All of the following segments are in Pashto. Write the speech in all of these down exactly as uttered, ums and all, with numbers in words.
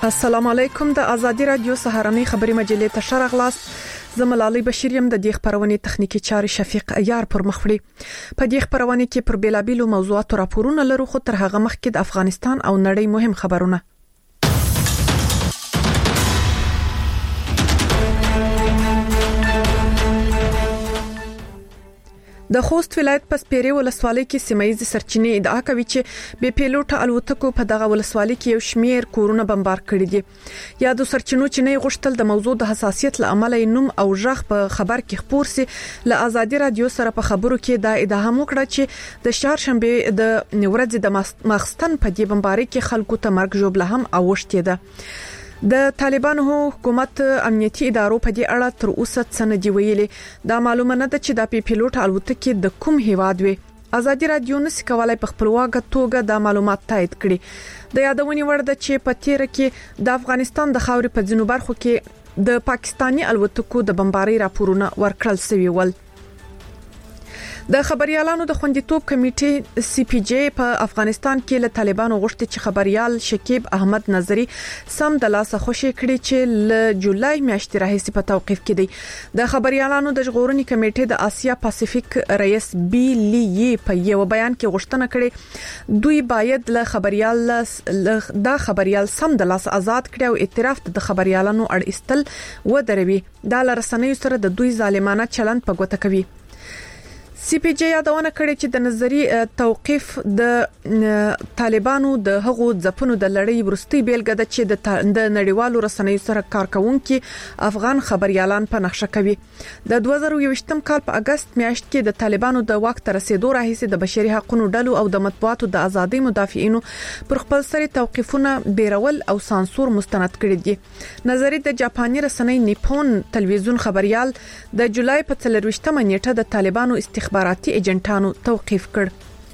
السلام علیکم. د ازادي رادیو سهارنۍ خبري مجلې ته شرغلاست. زملالي بشیریم د دې خبرونې تخنیکی چاري شفیق ایار پر مخړي. په دې خبرونه کې پر بیلابیلو موضوعاتو راپورونه لرو، خو تر هغه مخکې د افغانستان او نړۍ مهم خبرونه. د خوست ولایت په سپیرې ولسوالۍ کې سیمایي سرچینې ادعا کوي چې بې پیلوټه الوتکو په دغه ولسوالۍ کې یو شمیر کورونه بمبار کړي دي. یا د سرچینو چې نه غوښتل د موضوع د حساسیت لامل نوم او ژغ په خبر کې خبر سي. له ازادي رادیو سره په خبرو کې دا ادعا هم وکړه چې د چهارشنبه د ورځې د ماخستن په دې بمبارۍ کې خلکو ته مرګ ژوبله هم اوښتې ده. د طالبانو حکومت امنیتي ادارو په دې اړه تر اوسه څه نه دی ویلي. دا معلومه نه ده چې د پیلوټ الوتکې د کوم هیواد وي. ازادي رادیو نس کولای په خپلواکه توګه د معلومات تایید کړي. د یادونې وړ ده چې په تیر کې د افغانستان د خاورې په ځینو برخو کې د پاکستاني الوتکو د بمبارۍ راپورونه ورکړل شوي ول. د خبريالانو د خوندیتوب کمیټې سی پی جی په افغانستان کې له طالبانو غوښتي چې خبريال شکیب احمد نظری سم د لاسه خوشي کړي چې ل جولای میاشتې راهیسې په توقيف کې دي. د خبريالانو د ژغورنې کمیټې د آسیا پاسفیک رئیس بی لی په یو بیان کې غوښتنه کړې دوی باید له خبريال د خبريال سم د لاسه آزاد کړي او اعتراف د خبريالانو اړ استل ودروي. د لرسنیو سره د دوی ظالمانه چلند په ګوته کوي. سی پی جی یادونه کړې چې د نظری توقيف د طالبانو د هغو ځپونو د لړۍ ورستي بیلګه ده چې د نړیوالو رسنیو سره کارکونکو افغان خبريالان په نقشه کوي. د دوه زره یوویشتم کال په اگست میاشت کې د طالبانو د واک تر رسیدو راهیسې د بشري حقوقو ډلو او د مطبوعاتو د ازادۍ مدافعینو پر خپل سری توقيفونه بیرول او سانسور مستند کړي دي. نظری د جاپاني رسنۍ نیپون تلویزیون خبريال د جولای په څلرویشتمه نیټه د طالبانو استخباراتي ایجنټانو توقيف کړ.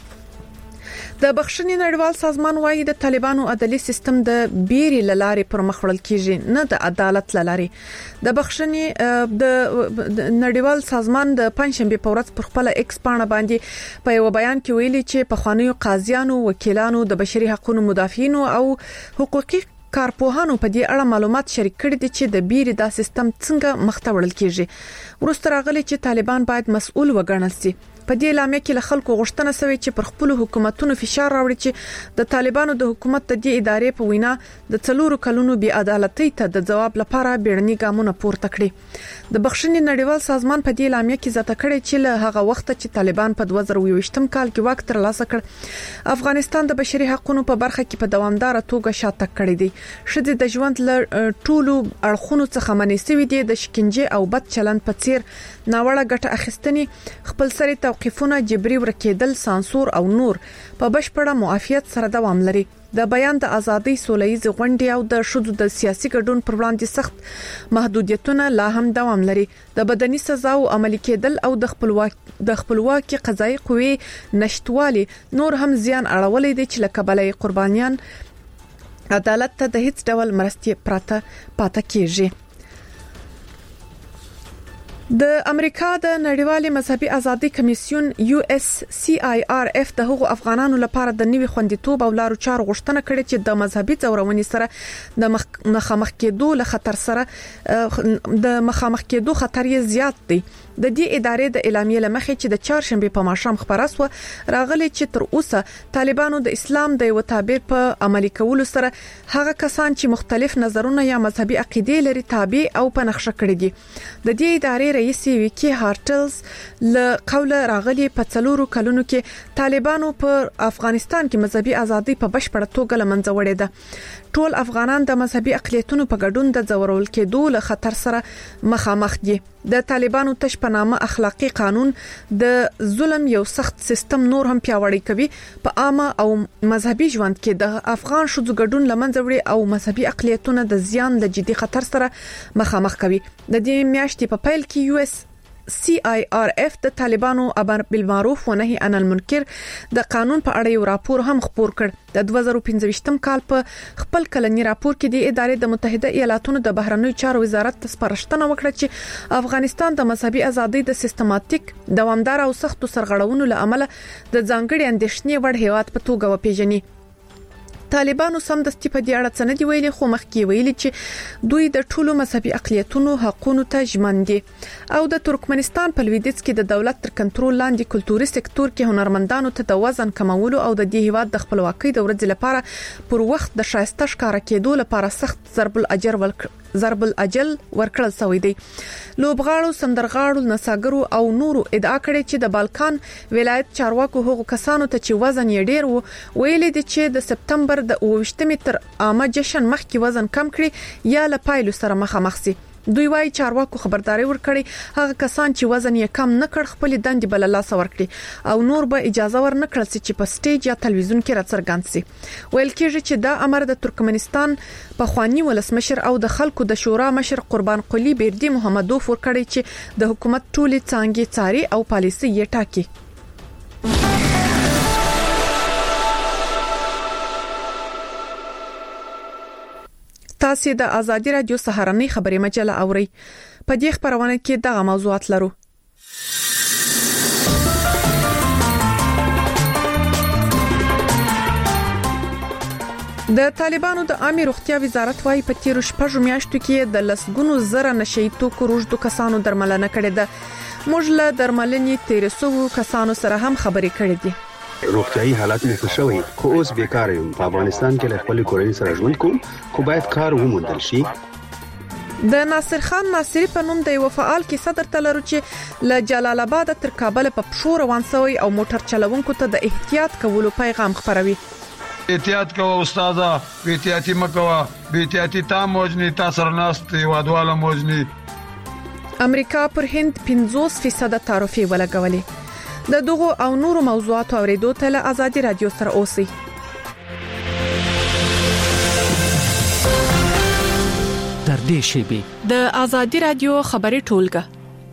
د بخښنې نړیوال سازمان وايي د طالبانو عدالي سیستم د بیري لارې پر مخ وړل کیږي، نه د عدالت لارې. د بخښنې د نړیوال سازمان د پنځشنبه په ورځ پر خپل ایکس پاڼه باندې په یو بیان کې ویلي چې په خوانیو قاضیانو، وکیلانو، د بشري حقوقو مدافعینو او حقوقي کارپوهانو په دې اړه معلومات شریک کړي دي چې د بیري دا سیستم څنګه مخته وړل کیږي. ورسته راغلي چې طالبان باید مسؤل وګڼل شي. په دې لامل کې له خلکو غوښتنه شوې چې پر خپل حکومتونو فشار راوړي چې د طالبانو د حکومت د دې ادارې په وینا د څلورو کلونو بې عدالتۍ ته د جواب لپاره بیړني ګامونه پورته کړي. د بخښنې نړیوال سازمان په دې لامل کې ځکه کړي چې له هغه وخت چې طالبان په دوه زره یوویشتم کال کې واک ترلاسه کړ، افغانستان د بشري حقوقو په برخه کې په دوامدار توګه شاته کړی دی. شذ د ژوند له ټولو اړخونو څخه منېسوي دي. د شکنجه او بد چلند په څیر ناوړه ګټه اخیستنې، خپل سری توقيفونه، جبري ورکېدل، سانسور او نور په بشپړه معافیت سره دوام لري. د بیان د ازادۍ، سولهییز غونډې او د شذو د سیاسي ګډون پر وړاندې سخت محدودیتونه لا هم دوام لري. د بدني سزا او عملي کېدل او د خپلواک د خپلواکي قضایي قوې نشټوالي نور هم زیان اړولې دي چې لکبلې قربانیان عدالت ته د هیڅ ډول مرستې پراته پاته کیږي. د امریکا د نړیوالې مذهبي ازادي کمیسیون یو اس سی آی آر اف د هغو افغانانو لپاره د نوي خوندیتوب او لارو چارو غوښتنه کړې چې د مذهبي ځورونې سره د مخامخ کېدو له خطر سره د مخامخ کېدو خطر یې زیات دی. د دې ادارې د اعلامیې لمخې چې د چهارشنبه په ماښام خبره سو راغلي چې تر اوسه طالبانو د اسلام د یو تعبیر په عملي کولو سره هغه کسان چې مختلف نظرونه یا مذهبي عقیدې لري تابع او په نقشه کړی دي. د دې ادارې رئیس ویکی هارټلز له قوله راغلي په څلورو کلونو کې طالبانو په افغانستان کې مذهبي ازادي په بشپړه توګه لمنځه وړې ده. ټول افغانان د مذهبي اقلیتونو په ګډون د ځورول کېدو له خطر سره مخامخ دي. د طالبانو تش په نامه اخلاقی قانون د ظلم یو سخت سیستم نور هم پیاوړی کوي. په عامه او مذهبي ژوند کې د افغان شذو ګډون لمنځه وړي او مذهبي اقلیتونه د زیان له جدي خطر سره مخامخ کوي. د دې میاشتې په پیل کې یو اس سی آی آر اف د طالبانو امر بالمعروف و نهي عن المنکر د قانون په اړه یو راپور هم خپور کړ. د دوه زره پنځويشتم کال په خپل کلنی راپور کې د ادارې د متحده ایالاتونو د بهرنیو چارو وزارت ته سپارښتنه وکړه چې افغانستان د مذهبي ازادۍ د سیستماتیک، دوامدار او سختو سرغړونو له امله د ځانګړي اندېښنې وړ هیواد په توګه وپیژني. طالبانو سمدستي په دې اړه څه نه دی ویلي، خو مخکې ویلي چې دوی د ټولو مذهبي اقلیتونو حقوقو ته ژمن دي. او د ترکمنستان په لویدیځ کې د دولت تر کنټرول لاندې کلتوري سکتور کې هنرمندانو ته د وزن کمولو او د دې هیواد د خپلواکۍ د ورځې لپاره پر وخت د شایسته ښکارا کېدو لپاره سخت ضرب الاجر ورکړ ضرب الاجل ورکړل شوی دی. لوبغاړو، سندرغاړو، نڅاګرو او نورو ادعا کړې چې د بالکان ولایت چارواکو هغو کسانو ته چې وزن یې ډیر وو ویلي دي چې د سپتمبر د اوویشتمې تر عامه جشن مخکې وزن کم کړي یا له پایلو سره مخامخ شي. دوی وايي چارواکو خبرداري ورکړي هغه کسان چې وزن یې کم نه کړ خپل دندې بل لاس ورکړي او نور به اجازه ورنکړل شي چې په سټیج یا تلویزیون کې راڅرګند شي. ویل کېږي چې دا امر د ترکمنستان په خواني ولسمشر او د خلکو د شورا مشر قربان قلی بیردی محمدوف ورکړي چې د حکومت ټولې څانګې څاري او پالیسي یې ټاکي. تاسو د ازادي رادیو سهارنۍ خبري مجله اورئ. په دې خبرونه کې دغه موضوعات لرو. د طالبانو د عامه روغتیا وزارت وايي په تیر شپږ میاشتو کې د لسګونو زره نشئی توکو روزدو کسانو درملنه کړې ده. موږ له درملنې تیر سوو کسانو سره هم خبرې کړې دي. روغتیايي حالت مې ښه شوی، خو اوس بیکار یم. په افغانستان کې له خپل کورنۍ سره ژوند کوم، خو باید کار وموندل شي. د ناصر خان ناصری په نوم د یو فعال کې صدر تلرو چې له جلال آباد تر کابل په پښو روان شوی او موټر چلوونکو ته د احتیاط کولو پیغام خپروي. احتیاط کوه استاده، بے احتیاطي مکوه، بے احتیاطي تا موجني تاسو رناست وادواله موجني. امریکا پر هند پنځوس فیصد تعرفه ولګولې. د دغو او نورو موضوعاتو اوریدو ته له ازادي رادیو سره اوسئ. در دې شیبه د ازادي رادیو خبري ټولګه.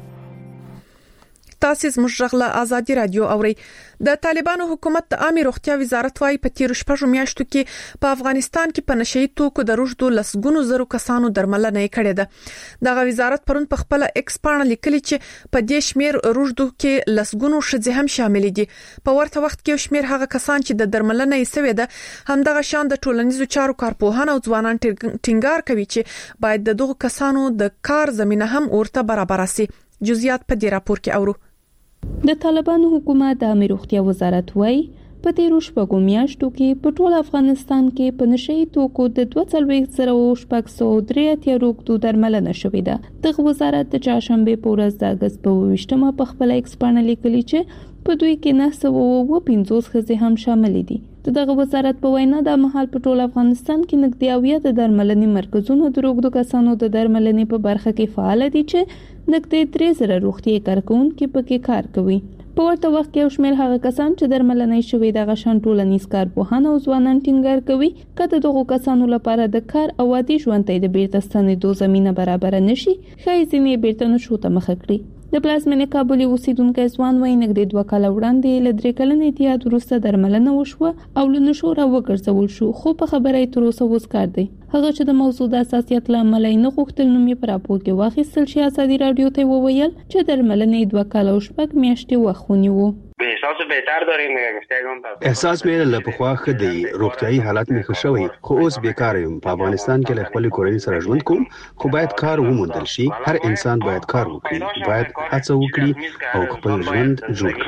تاسو زموږ غږ ازادي رادیو اورئ. د طالبانو حکومت د عامه روغتیا وزارت وايي په تیر شپږ میاشتو کې په افغانستان کې په نشئی توکو د روزدو لسګونو زرو کسانو درملنه کړې ده. دغه وزارت پرون په خپل ایکس پاڼه لیکلي چې په دې شمیر روزدو کې لسګونو ښځې هم شامل دي. په ورته وخت کې شمیر هغه کسان چې د درملنه یې سوي ده همدغه شان د ټولنیزو چارو کارپوهان او ځوانان ټینګار کوي چې باید د دغه کسانو د کار زمينه هم ورته برابر شي. جزئیات په دې راپور کې اورو. د طالبانو حکومت د عامه روغتیا وزارت وايي په تیر شپږو میاشتو کې په ټول افغانستان کې په نشئی توکو د دوه څلوېښت زره شپږ سوه درې اتیا روغتو درملنه شوې ده. دغه وزارت د چهارشنبه په ورځ د اګست په اوویشتمه په خپل ایکس پاڼه لیکلي چې په دوی کې نه سوه اووه پنځوس ښځې هم شامل دي. دغه وزارت په وینا د مهال په ټول افغانستان کې نږدې اویا د درملنې مرکزونو د روغتو کسانو د درملنې په برخه کې فعال دي چې نږدې درې زره روغتي کارکونکو پکې کار کوي. په ورته وخت کې شمېر هغه کسان چې درملنې شوی د غشن ټولنیز کارپوهان او ځوانان ټینګار کوي کله دغه کسانو لپاره د کار او عادي ژوند ته د بیرته ستنېدو زمينه برابر نشي ښایي ځینې بیرته نشو ته مخ کړي. د پلازمینې کابل اوسیدونکو ځوان وایي نږدې دوه کاله وړاندې له درې کلن اتحاد وروسته درملنه وشوه او له نشو راوګرځول شو، خو په خبره یې تر اوسه وس کار دی. هغه چې د موضوع د اساسیت له امله نه غوښتل نوم یې په راپور کې واخیستل شي، ازادي رادیو ته وویل چې درملنې دوه کاله او شپږ میاشتې وخت ونیو. احساس بهتر داریم احساس مې له پخوا ښه دی، روغتیايي حالت مې ښه شوی، خو اوس بیکار یم. په افغانستان کې له خپل کورنۍ سره ژوند کوم، خو باید کار وموندل شي. هر انسان باید کار وکړي، باید هڅه وکړي او خپل ژوند جوړ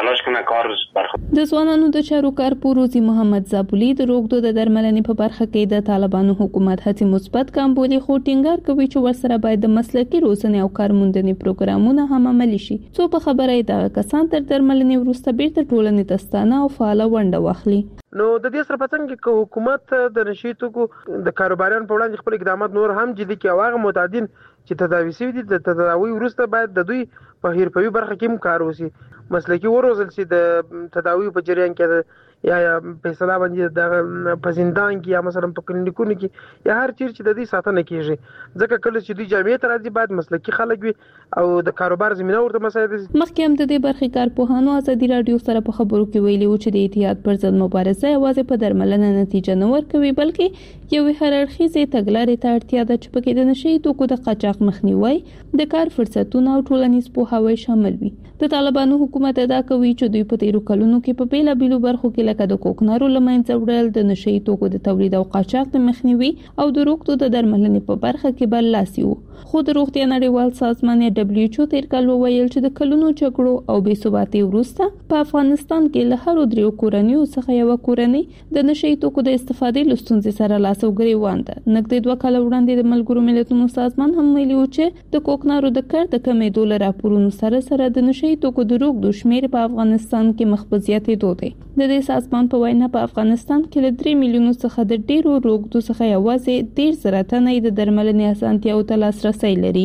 کړي. د ځوانانو د چارو کارپو روزي محمد زابولي د روغتو د درملنې په برخه کې د طالبانو حکومت هڅې مثبت کام بولي، خو ټینګار کوي چې ورسره باید د مسلکي روزنې او کارموندنې پروګرامونه هم عملي شي. څو په خبره د کسان تر درملنې وروسته بیرته ټولنې ته ستانه او فعال ونډه واخلي. نو د دې سره پڅنګ کې حکومت د نشئی توکو د کاروباریانو په وړاندې خپل اقدامات نور هم جدي کوي او هغه متعدین چې تداوي شوي دي د تداوي وروسته باید د دوی په حرفوي برخه کې هم کار وشي، مسلکي وروزل شي. د تداوي په جریان کې یا یا په سلا باندې د پزندان کې یا مثلا په کلینیکونو کې یا هر چیر چې د دې ساتنه کیږي، ځکه کله چې دوی جامعې ته راځي باید مسلکي خلک وي او د کاروبار زمينه ورته مساعد شي. مخکې هم د دې برخې کارپوهانو ازادي رادیو سره په خبرو کې ویلي و چې د اتحاد پر ضد مبارزه یوازې په درملنه نتیجه نه ورکوي، بلکې یو هر اړخیزه تګلارې ته اړتیا ده چې پکې د نشئی توکو د قاچاق مخنیوي، د کار فرصتونو او ټولنیز پوهاوی شامل وي. د طالبانو حکومت ادا کوي چې دوی په تیرو کلونو کې په بیلابیلو برخو کې لکه د کوکنارو لمنځه وړل، د نشي توکو د تولید او قاچاق د مخنیوي او د روغتو د درملنې په برخه کې برلاسي وو. خو د روغتیا نړیوال سازمان یا دبليو ایچ او تیر کال وویل چې د کلونو جګړو او بې ثباتۍ وروسته په افغانستان کې له هرو دریو کورنیو څخه یو کورنۍ د نشي توکو د استفادې له ستونزې سره لاس او ګریوان ده. نږدې دوه کاله وړاندې د ملګرو ملتونو سازمان هم ویلي و چې د کوکنارو د کار د کمېدو له راپورونو سره سره د نشي توکو د روغتو شمېر په افغانستان کې مخ په زیاتېدو دی. د دې سازمان په وینا په افغانستان کې له درې میلیونو څخه د ډیرو روغتو څخه یوازې ډیر زره تنه د درملنې اسانتیاو ته لاسرسی لري.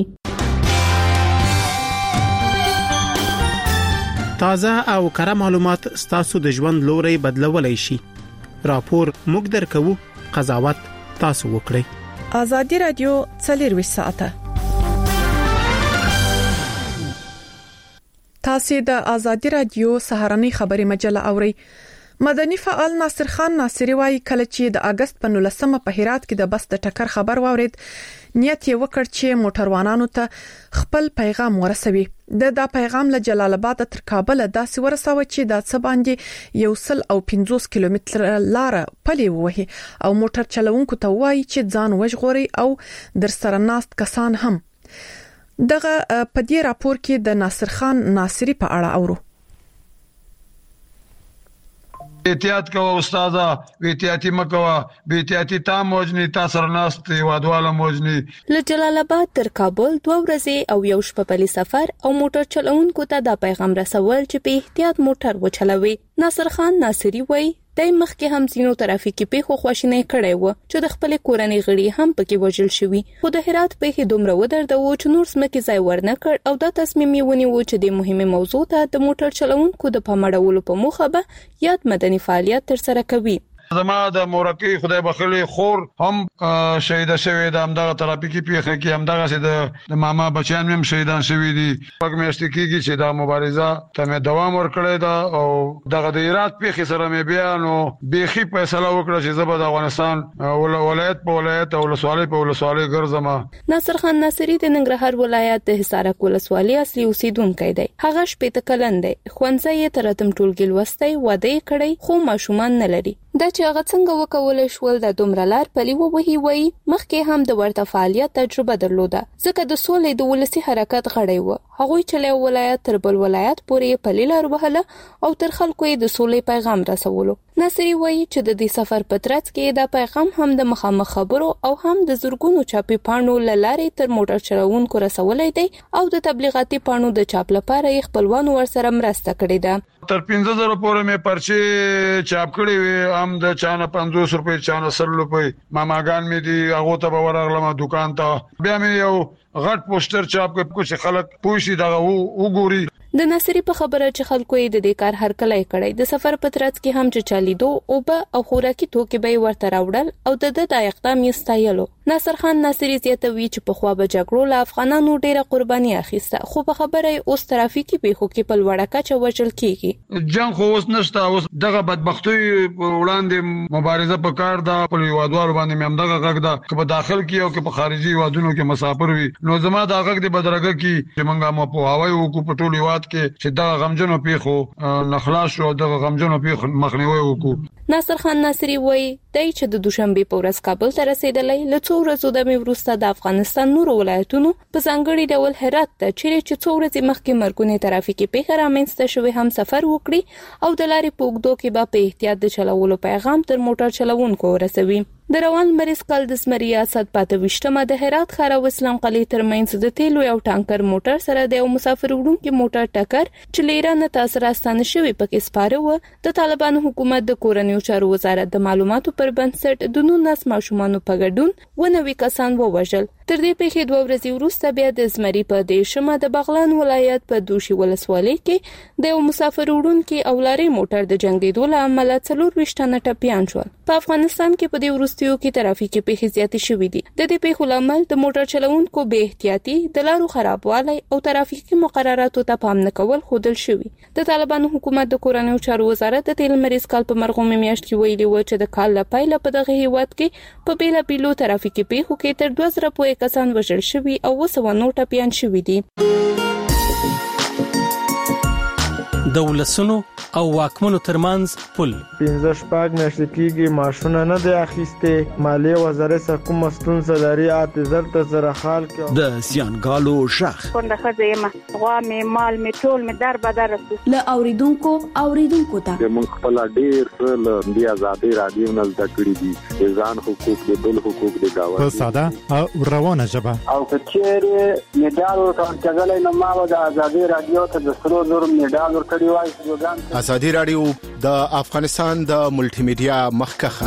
تازه او کره معلومات ستاسو د ژوند لوري بدلولای شي. راپور موږ درکو، قضاوت تاسو وکړئ. ازادي رادیو څلور ساعته. تاسو د ازادي رادیو سهارنی خبري مجله اورئ. مدني فعال ناصر خان ناصری وايي کله چې د اگست په نولسمه په هرات کې د بس د ټکر خبر واورید، نیت یې وکړ چې موټروانانو ته خپل پیغام ورسوي. د دا پیغام له جلال آباد تر کابل داسې ورساوه چې د څه باندې یو سل او پنځوس کیلومتر لار پلي وهي او موټر چلوونکو ته وایي چې ځان وژغوري او در سره ناست کسان هم. دغه په دې راپور کې د ناصر خان ناصری په اړه اورو. احتیاط کوه استاده، احتیاطي مکوه، بے احتیاطي تا موجنی تا سرناست وادواله موجنی. له جلال آباد تر کابل دوه ورځې او یو شپه پلي سفر او موټر چلوونکو ته دا پیغام رسول چې په احتیاط موټر وچلوي. ناصر خان ناصری وایي دای مخکې هم ځینو ترافیکي پیښو خواشینی کړی و چې د خپل کورنۍ غړي هم پکې وژل شوي، خو د هرات پیښې دومره ودرېدو چې نور سمکه ځای ورنه کړ او دا تصمیم یې ونیو چې د مهمه موضوع ته د موټر چلوونکو د پامړولو په موخه به یاد مدني فعالیت تر سره کوي. زما د مورکی خدای بخلی خور هم شهید شوی د همدغه ترافیکي پیښه کې همدغه سي د ماما بچیان هم شهیدان شوی دي. پک مېشت کېږي چې دا مبارزه ته دوام ورکړی دا او دغه د هرات پیښه سره مې بیا نو بيخي فیصله وکړه چې زبر د افغانستان ولایت په ولایت او ولسوالۍ په ولسوالۍ ګرځم. ناصر خان ناصری د ننګرهار ولایت د حصارک ولسوالۍ اصلي اوسیدونکی دی. هغه شپږ کلن دی. خوانځي یې تر اتم ټولګي لوستی واده کړی خو ماشومان نه لري. دا چې هغه څنګه وکولای شول د دومره لار پلي ووهي وایي مخکې هم د ورته فعالیت تجربه درلوده، ځکه د سولې د ولسی حرکت غړی و. هغوی چې له ولایت تر بل ولایت پورې پلي لار وهله او تر خلکو یې د سولې پیغام رسولو. ناصری وایي چې د دې سفر په ترڅ کې دا پیغام هم د مخامخ خبرو او هم د زورګونو چاپی پاڼو لارې تر موټر چلوونکو رسولای دی او د تبلیغاتي پاڼو د چاپ لپاره یې خپلوانو ورسره مرسته کړې ده. تر پنځه زره پورې مې پرچې چاپ کړې وي، هم د چانه پنځوس روپۍ چانه سل روپۍ ماماګان مې دي هغه ته به ورغلم دکان ته، بیا مې یو غټ پوسټر چاپ کړ چې خلک پوښي دا وګوري. د ناصری په خبره چې خلکو یې د دې کار هرکلی کړی، د سفر په ترڅ کې هم چې چالیدو او به او خوراکي توکي به ورته راوړل او د د اقدام یې ستایلو. ناصر خان ناصری زیاتوي چې په خوا به جګړو له افغانانو ډیره قرباني اخیسته، خو په خبره اوس ترافیکي پیښو کې په لوړه کچه وژل کیږي. جنگ خو اوس نشته، اوس دغه بدبختی وړاندې مبارزه په کار ده. په یوادوالو باندې مې هم دغه غږ ده چې په داخل کې او کې په خارجي وادونو کې مسافر وي، نو زما دا غږ د بدرګه کې چې مونږه مو په هواي وکړو په ټولو واد کې چې دا غمجنو پیښو نخلاص شو، دغه غمجنو پیښو مخنیوي وکړو. ناصر خان ناصری وایي دای چې د دوشنبه په ورځ کابل ته رسیدلی، له څو ورځو د مې وروسته د افغانستان نورو ولایتونو په ځانګړي ډول هرات ته چې څو ورځې مخکې مرګونه ترافیکي پیښه رامنځته شوې هم سفر وکړي او د لارې په اوږدو کې به په احتیاط د چلولو پیغام تر موټر چلوونکو ورسوي. د روان مریض کال د زمری ریاست پاتې وشتمه د هرات ښار او اسلام قلعه ترمنځ د تیلو یو ټانکر موټر سره د یو مسافر وړونکي موټر ټکر چې لیرانه تاسو راستانه شوی پکې سپاره و. د طالبانو حکومت د کورنیو چارو وزارت د معلوماتو پر بنسټ د نولس ماشومانو په ګډون و نوي کسان ووژل. تر دې پیښې دوه ورځې وروسته بیا د زمری په دیشمه د بغلان ولایت په دوشي ولسوالۍ کې د یو مسافر وړونکي او لاري موټر د جنگیدو له امله څلور ویشتنه ټپیان شول. په افغانستان کې په دې وروستیو کې ترافیکي پیښې زیاتې شوې دي. د دې پیښو لامل د موټر چلوونکو بې احتیاطي، د لارو خرابوالی او ترافیکي مقرراتو ته پام نه کول ښودل شوي. د طالبانو حکومت د کورنیو چارو وزارت د تیل مریض کال په مرغومې میاشت کې ویلي و چې د کال له پیله په دغه هیواد کې په بیلابیلو ترافیکي پیښو کې تر دوه زره پورې کسان وژل شوي او اووه سوه نور ټپیان شوي دي. د ولسونو او واکمنو ترمنځ پل پنځه شپږ میاشتې کېږي ماشونه نه دی اخیسته مالیه وزارت سره کوم ستونزه لري اته زرت سره حال کې د سیانګالو شخ کنده خزه ما غوا می مال می ټول می در بدر له اوریدونکو اوریدونکو ته موږ خپل ډیر څه د آزادي رادیو نه زده کړی دي ځان حقوق د بل حقوق د گاوه په ساده او روانه ژبه او کچېره میډال ورکړل نو ما د آزادي رادیو ته د سرو زر میډال ورکړی وای. آزادي رادیو د افغانستان د ملټي میډیا مخکخه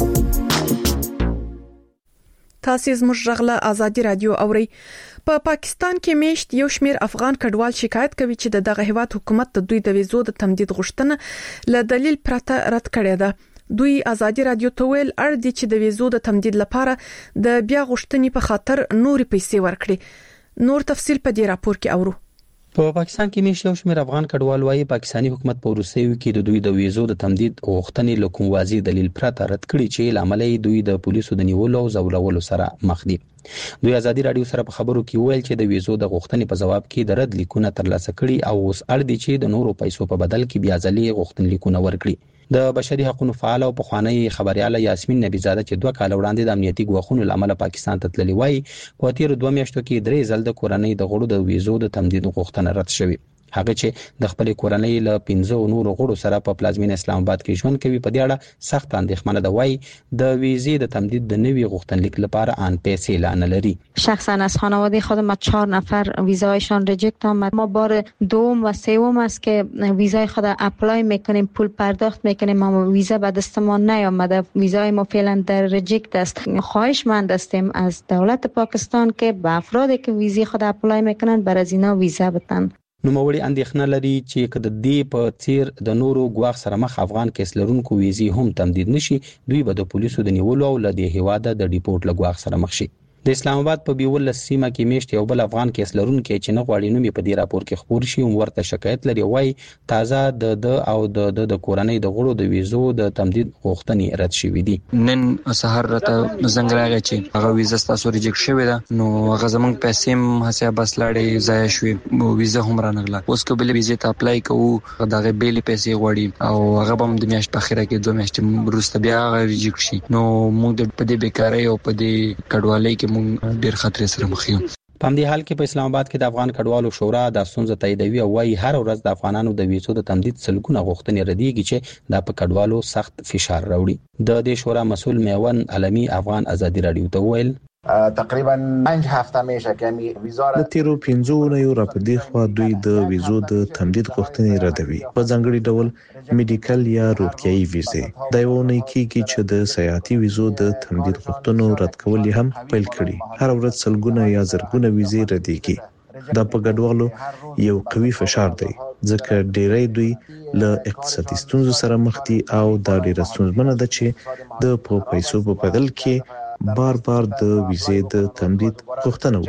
تاسو زموږ غږله آزادي رادیو اوري. په پا پاکستان کې میشت یو شمیر افغان کډوال شکایت کوي چې دغه هیواد حکومت د دوی د ویزو د تمدید غوښتنه له دلیل پرته رد کړې ده. دوی آزادي رادیو ته ویل اړ دي چې د ویزو د تمدید لپاره د بیا غوښتنې په خاطر نوري پیسې ورکړي. نور تفصيل په دې راپور کې اورو. په پاکستان کې میشت یو شمیر افغان کډوال وايي پاکستانی حکومت په روسیو کې د دوی د ویزو د تمدید غوښتنې له کوم واضح دلیل پرته رد کړي چې لامل یې دوی د پولیسو د نیولو او زورولو سره مخ دي. دوی آزادي رادیو سره په خبرو کې ویل چې د ویزو د غوښتنې په جواب کې د رد لیکونه ترلاسه کړي او اوس اړ دي چې د نورو پیسو په بدل کې بیا ځلې غوښتنې لیکونه ورکړي. د بشري حقوقو فعال او پخوانی خبرياله یاسمین نبیزاده چې دوه کال وړاندې د امنیتي ګواښونو لامل پاکستان ته تللی وای په تیر دوه میاشتو کې درې ځل د کورنۍ د غړو د ویزو د تمدید غوښتنه رد شوې. هغه چې د خپل کورنۍ له پنځه نورو غړو سره په پلازمین اسلام آباد کې ژوند کوي په دې اړه سخت اندېښمنه ده وای د ویزې د تمدید د نوي غوښتنلیک لپاره ان پیسې اعلان لري. شخصا از خانواده خودم چهار نفر ویزایشان ریجکت آمد. ما بار دوم و سوم است که ویزای خود اپلای میکنیم پول پرداخت میکنیم اما ویزا به دست ما نیامده. ویزای ما فعلا در ریجکت است. خواهشمند هستیم از دولت پاکستان که به افرادی که ویزای خود اپلای میکنن بر از اینا ویزا بدن. نوموړي اندېښنه لري چې کله د دې په څیر د نورو ګواښ سره مخ افغان کیس لرونکو ویزې هم تمدید نشي دوی به د پولیسو د نیولو او له دې هواده د ډیپورت لګواښ سره مخ شي. د اسلام آباد په بیول سیمه کې میشت یو بل افغان کیس لرونکو چې نه غواړي نو په دې راپور کې خبر شي او ورته شکایت لري وای تازه د د او د د کورنۍ د غړو د ویزو د تمدید غوښتنې رد شوې دي. نن سحر راته زنګ راغی چې هغه ویزه تاسو ریجکټ شوې ده نو هغه زمونږ پیسې هم حساب بس لاړې ضایع شوې ویزه هم رانغله. اوس که بل ویزه ته اپلای کوو دغه بیل پیسې غواړي او هغه هم د میاشت په اخره کې دوه میاشتې وروسته بیا ریجکټ شي نو موږ په دې بیکارۍ او په دې کډوالۍ کې موږ ډېر خطر سره مخ یو. په همدې حال کې په اسلام آباد کې د افغان کډوالو شورا د ستونزې تاییدوي او وايي هر ورځ د افغانانو د ویزو د تمدید سلګونه غوښتنې رديږي چې د په کډوالو سخت فشار راوړي. د دې شورا مسول میون علمي افغان آزادي رادیو ته ویل تقریبا پنځه هفته میشه که ویزا د تیرو پنځو نه یو را پدې خو دوی د ویزو د تمدید غوښتنې ردوي په ځانګړي ډول میډیکل یا روغتيایي ویزې دا یو نه کیږي چې د سیاحتي ویزو د تمدید غوښتنو رد کول هم پیل کړي. هر ورځ سلګونه یا زرګونه ویزې رديږي. دا په ګډوالو یو قوي فشار دی ځکه ډېری دوی له اقتصادي ستونزو سره مخ دي او دا ډېر ستونزمنه ده چې د په پیسو په بدل کې بار بار د ویزې د تمدید غوښتنه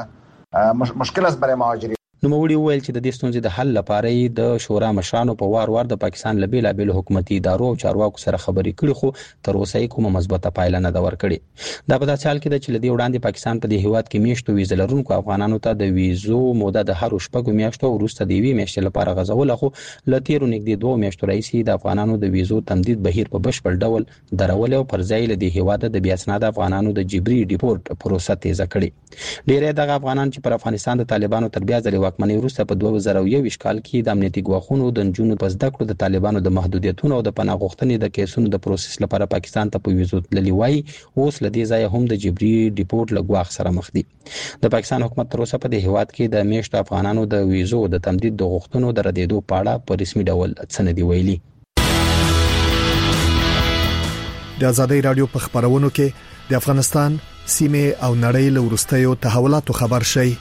وکړي. مشکل است برای مهاجرین. نوموړي ویل چې د دې ستونزې د حل لپاره د شورا مشرانو په وار وار د پاکستان له بیلابېلو حکومتي ادارو او چارواکو سره خبرې کړې خو تر اوسه یې کومه مثبته پایله نه ده ورکړې. دا په داسې حال کې ده چې له دې وړاندې پاکستان په دې هیواد کې میشتو ویزه لرونکو افغانانو ته د ویزو موده د هر شپږو میاشتو وروسته د یوې میاشتې لپاره غځوله خو له تیرو نږدې دوه میاشتو راهیسې د افغانانو د ویزو تمدید بهیر په بشپړ ډول درول او پر ځای له دې هیواد د بیا اسناد افغانانو د جبري ډیپورت پروسه تیزه کړې. ډېری دغه افغانان چې پر افغانستان د طالبانو تر بیا ځلې واکمنۍ وروسته په دوه زره یو کال کې د امنیتي ګواښونو د نجونو په زده کړو د طالبانو د محدودیتونو او د پناه غوښتنې د کیسونو د پروسس لپاره پاکستان ته په ویزو تللی وای اوس له دې ځایه هم د جبري ډیپورت لګواخ سره مخ دي. د پاکستان حکومت تر اوسه په دې هیواد کې د میشتو افغانانو د ویزو د تمدید د غوښتنو د ردېدو په اړه په رسمي ډول څه نه دی ویلي. د آزادۍ رادیو په خبرونو کې د افغانستان سیمه او نړۍ له وروستیو تحولاتو خبر شي.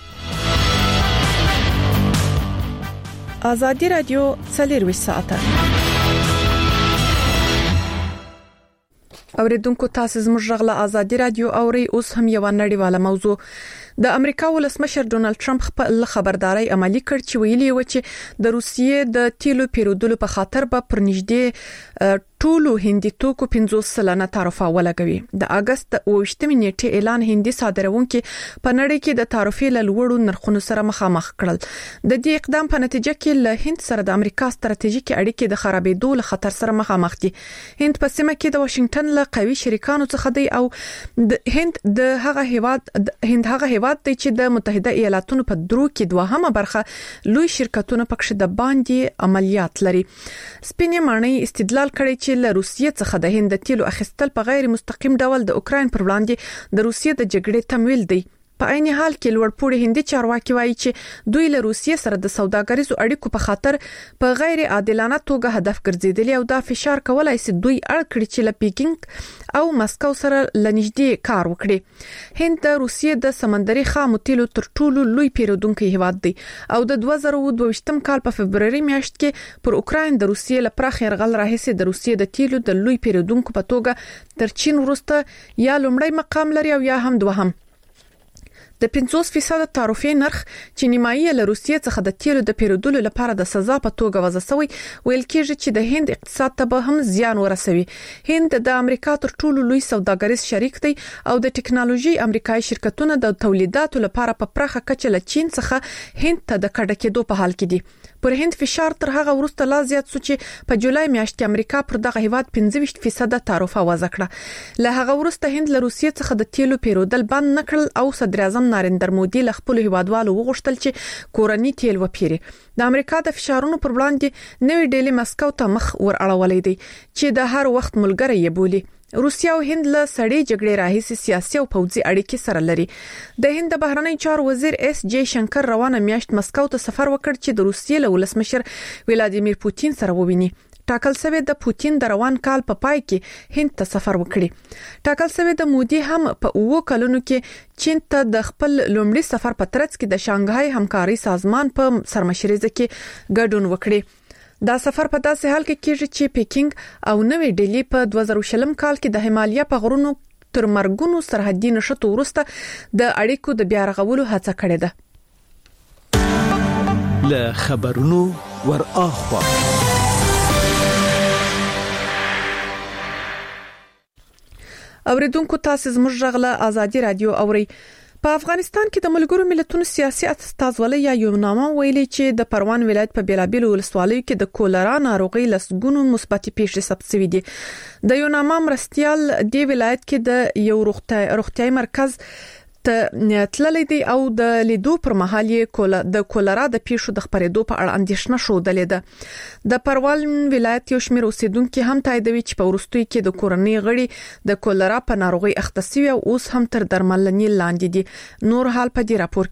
آزادي رادیو څلور ساعته اوریدونکو تاسو زموږ غږ له آزادي رادیو اوري. اوس هم یو نړیواله موضوع. د امریکا ولسمشر ډونالد ټرمپ خپل خبرداري عملی کړ چې ویلي و چې د روسیې د تیلو پیرودلو په خاطر به پرنږدې ټولو هندي توکو پنځوس سلنه تعرفه ولګوي. د اگست اوویشتمې نیټې اعلان هندي صادرونکو په نړۍ کې د تعرفې له لوړو نرخونو سره مخامخ کړل. د دې اقدام په نتیجه کې له هند سره د امریکا ستراتیژیکي اړیکې د خرابېدو له خطر سره مخامخ دي. هند په سیمه کې د واشنگټن له قوي شریکانو څخه دی او د هند د هغه هیواد هند هغه هیواد دی چې د متحده ایالاتونو په درو کې دوهمه برخه لوی شرکتونه پکښ د باندې عملیات لري. سپینې معنی استدلال کړي چې له روسیې څخه د هند تیلو اخیستل په غیر مستقیم ډول د اوکراین پر وړاندې د روسیې د جګړې تمویل دی. په عین حال کې لوړپوړي هندي چارواکي وایي چې دوی له روسیې سره د سوداګریزو اړیکو په خاطر په غیر عادلانه توګه هدف ګرځیدلی او دا فشار کولای شي دوی اړ کړي چې له پیکینګ او مسکو سره لنږدې کار وکړي. هند د روسیې د سمندري خامو تیلو تر ټولو لوی پیرودونکو هیواد دی او د دوه زره دوه کال په فبرवरी میاشت کې پر اوکراین د روسیې له پراخ يرغل راهیسې د روسیې د تیلو د لوی پیرودونکو په توګه تر چین وروسته یا لومړی مقام لري او یا هم دوهم. د پنځوس فیصد تعرفې نرخ چې نیمایي له روسیې څخه د تیلو د پیرودلو لپاره د سزا په توګه وضع شوی ویل کېږي چې د هند اقتصاد ته به هم زیان ورسوي. هند د امریکا تر ټولو لوی سوداګریز شریک دی او د ټکنالوژي امریکایي شرکتونه د تولیداتو لپاره په پراخه کچه له چین څخه هند ته د کډه کېدو په حال کې دي. پر هند فشار تر هغه وروسته لا زیات شو چې په جولای میاشت کې امریکا پر دغه هیواد پنځه ویشت فیصد تعرفه وضع کړه. له هغه وروسته هند له روسیې څخه د تیلو پیرودل بند نکړل او صدر اعظم نریندر مودي له خپل هیوادوالو وغوښتل چې کورنی تیل وپیري. د امریکا د فشارونو پر وړاندې نوې ډیلی مسکو ته مخ ور اړولې دی چې د هر وخت ملګری یې بولي. روسیا او هند له سړې جګړې راهیسې سیاسي او پوځي اړیکې سره لري. د هند د بهرنی چارو وزیر اس جے شنکر روانه میاشت مسکو ته سفر وکړ چې د روسیې له ولسمشر ولادیمیر پوتین سره وویني. ټاکل شوی د پوتین د روان کال په پای کې هند ته سفر وکړي. ټاکل شوی د مودي هم په اوو کلونو کې چین ته د خپل لومړي سفر په ترڅ کې د شانګهای همکاري سازمان په سرمشريزه کې ګډون وکړي. دا سفر په داسې حال کې کېږي چې پیکینګ او نوې ډیلی په دوه زره شلم کال کې د هیمالیا په غرونو تر مرګونو سرحدي نشټو وروسته د اړیکو د بیا رغولو هڅه کړې ده. له خبرونو ور اخوا اوریدونکو تاسو زموږ غږ له ازادي رادیو اوري. په افغانستان کې د ملګرو ملتونو سیاسي استازولۍ یا یونامه ویلي چې د پروان ولایت په بیلابیلو ولسوالیو کې د کولرا ناروغي لسګونو مثبت پیښې ثبت شوې دي. د یونامه مرستيال دی ولایت کې د یو روغتيایي مرکز ته تللی دی او د لیدو پر مهال یې د کولرا د پیښو د خبرېدو په اړه اندېښنه شودلې ده. د پروان ولایت یو شمېر اوسیدونکو هم تاییدوي چې په ورستوي کې د کورنۍ غړي د کولرا په ناروغي اخته شوي او اوس هم تر درملنې لاندې دي. نور حال په دې راپور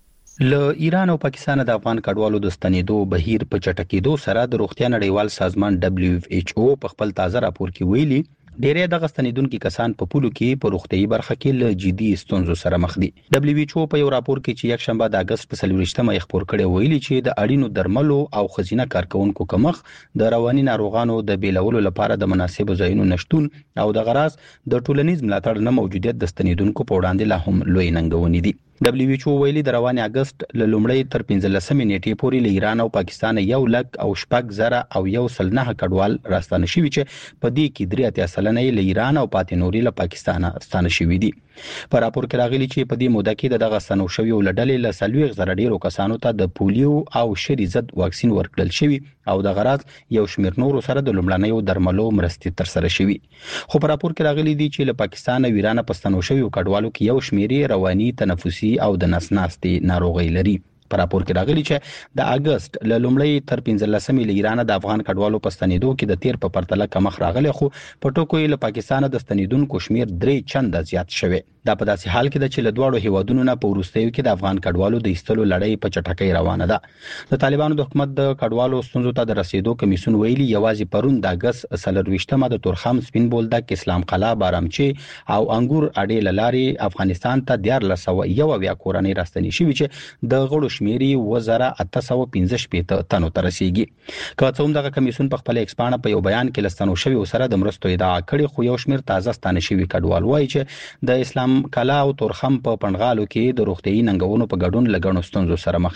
کې له ایران او پاکستان د افغان کډوالو د ستنېدو بهیر په چټکېدو سره د روغتیا نړیوال سازمان دبليو ایچ او په خپل تازه راپور کې ویلي ډېری د غستنیدونکو کسان په پولو کې په روغتيایي برخه کې له جدي ستونزو سره مخ دي. دبليو ایچ او په یو راپور کې چې یک شنبه د اگست په څلوېښتمه یې خبر کړی ویلي چې د اړینو درملو او خزینه کارکونکو کمښت د رواني ناروغانو د بیلولو لپاره د مناسب ځایونو نشټون او د غراس د ټولنیز ملاتړ نه موجودیت د ستنیدونکو په وړاندې لا هم لوی ننګونې دي. دبليو ایچ او ویلي د رواني اگست له لومړۍ تر پنځلسمې نیټې پورې له ایران او پاکستان یو لک او شپږ زره او یو سل نه کډوال راستانه شوي چې په دې کې درې اتیا سلنه له ایران او پاتې نوري له پاکستان راستانه شوي دي. په راپور کې راغلي چې په دې موده کې د دغه ستنو شوي ولډلې له سلويغ زره ډیرو کسانو ته د پولیو او شری ضد واکسین ورکړل شوی او د غراض یو شمیر نورو سره د لومړنیو درملو مرستې تر سره شوي. خو په راپور کې راغلي دي چې له پاکستان او ایران په ستنو شوي کډوالو کې یو شمیر رواني تنفسي او د نسناستي ناروغي لري. په راپور کې راغلي چې د اگست له لومړۍ تر پنځلسمې له ایران د افغان کډوالو په ستنېدو کې د تیر په پرتله کمخ راغلی خو په ټکو له پاکستان د ستنېدونکو شمیر درې چنده زیات شوی. دا په داسې حال کې د چې له دواړو هیوادونو نه په ورستیو کې د افغان کډوالو د ایستلو لړۍ په چټکۍ روانه ده. د طالبانو د حکومت د کډوالو ستونزو ته د رسیدو کمیسیون ویلي یوازې پرون د اگست څلرویشتمه د تورخم سپین بولدک اسلام قلعه بارامچی او انګور اډې لاري افغانستان ته دیارلس سوه یو اویا کورنۍ راستنې شوي چې د غړو شمیرې اووه زره اته سوه پنځه شپېته تنو ته رسیږي. که څه هم دغه کمیسیون په خپل ایکسپانه په یو بیان کې لستنو شوي سره د مرستو ادعا کړې خو یو شمیر تازه ستانه شوي کډوال وایي چې د اسلام کلا او تورخم په پنډغالو کې د روغتيایي ننګونو په ګډون لګڼو ستونزو سره مخ دي.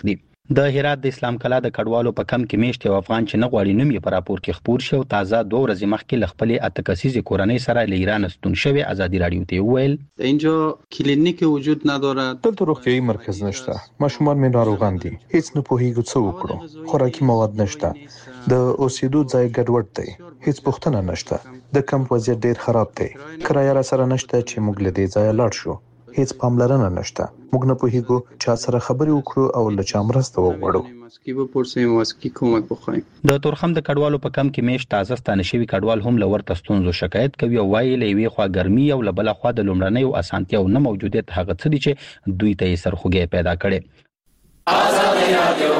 د هرات د اسلام کلا د کډوالو په کم کې میشت یو افغان چې نه غواړي نوم یې په راپور کې خپور شو تازه دوه ورځې مخکې ل خپل اته کسیزې کورنۍ سره له ایران ستون شوی ازادي رادیو ته ویل اینجا کلینیک وجود ندارد دلته روغتیايي مرکز نشته ماشومان مې ناروغان دي هیڅ نه پوهیږو څه وکړو خوراکي مواد نشته د اوسېدو ځای ګډوډ دی هیڅ پوښتنه نشته د کمپ وضعیت ډیر خراب دی کرایه را سره نشته چې موږ له دې ځای لاړ شو هیڅ پاملرنه نشته موږ نه پوهیږو چا سره خبرې وکړو او له چا مرسته وغواړو کی به پرسیم واسکی کومک بخوایم د تورخم د کډوالو په کم کې میش تازه ستانه شوی کډوال هم لور تستونزو شکایت کوي او وایي لوي خوا ګرمي او لبل خوا د لومړنۍ او اسانتیا او نه موجودیت هغه څه دي چې دوی ته یې سرخوږی پیدا کړي آزادي رادیو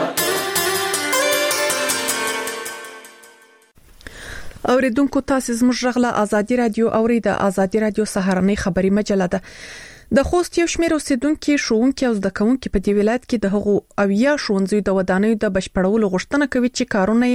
اوریدونکو تاسو زموږ غږ آزادي رادیو اورید آزادي رادیو سهارنۍ خبري مجله ده د خوست یو شمېر اوسیدونکو شوونکو او زده کوونکو په دې ولایت کې د هغو اویا شونځي د ودانیو د بشپړولو غوښتنه کوي چې کارونه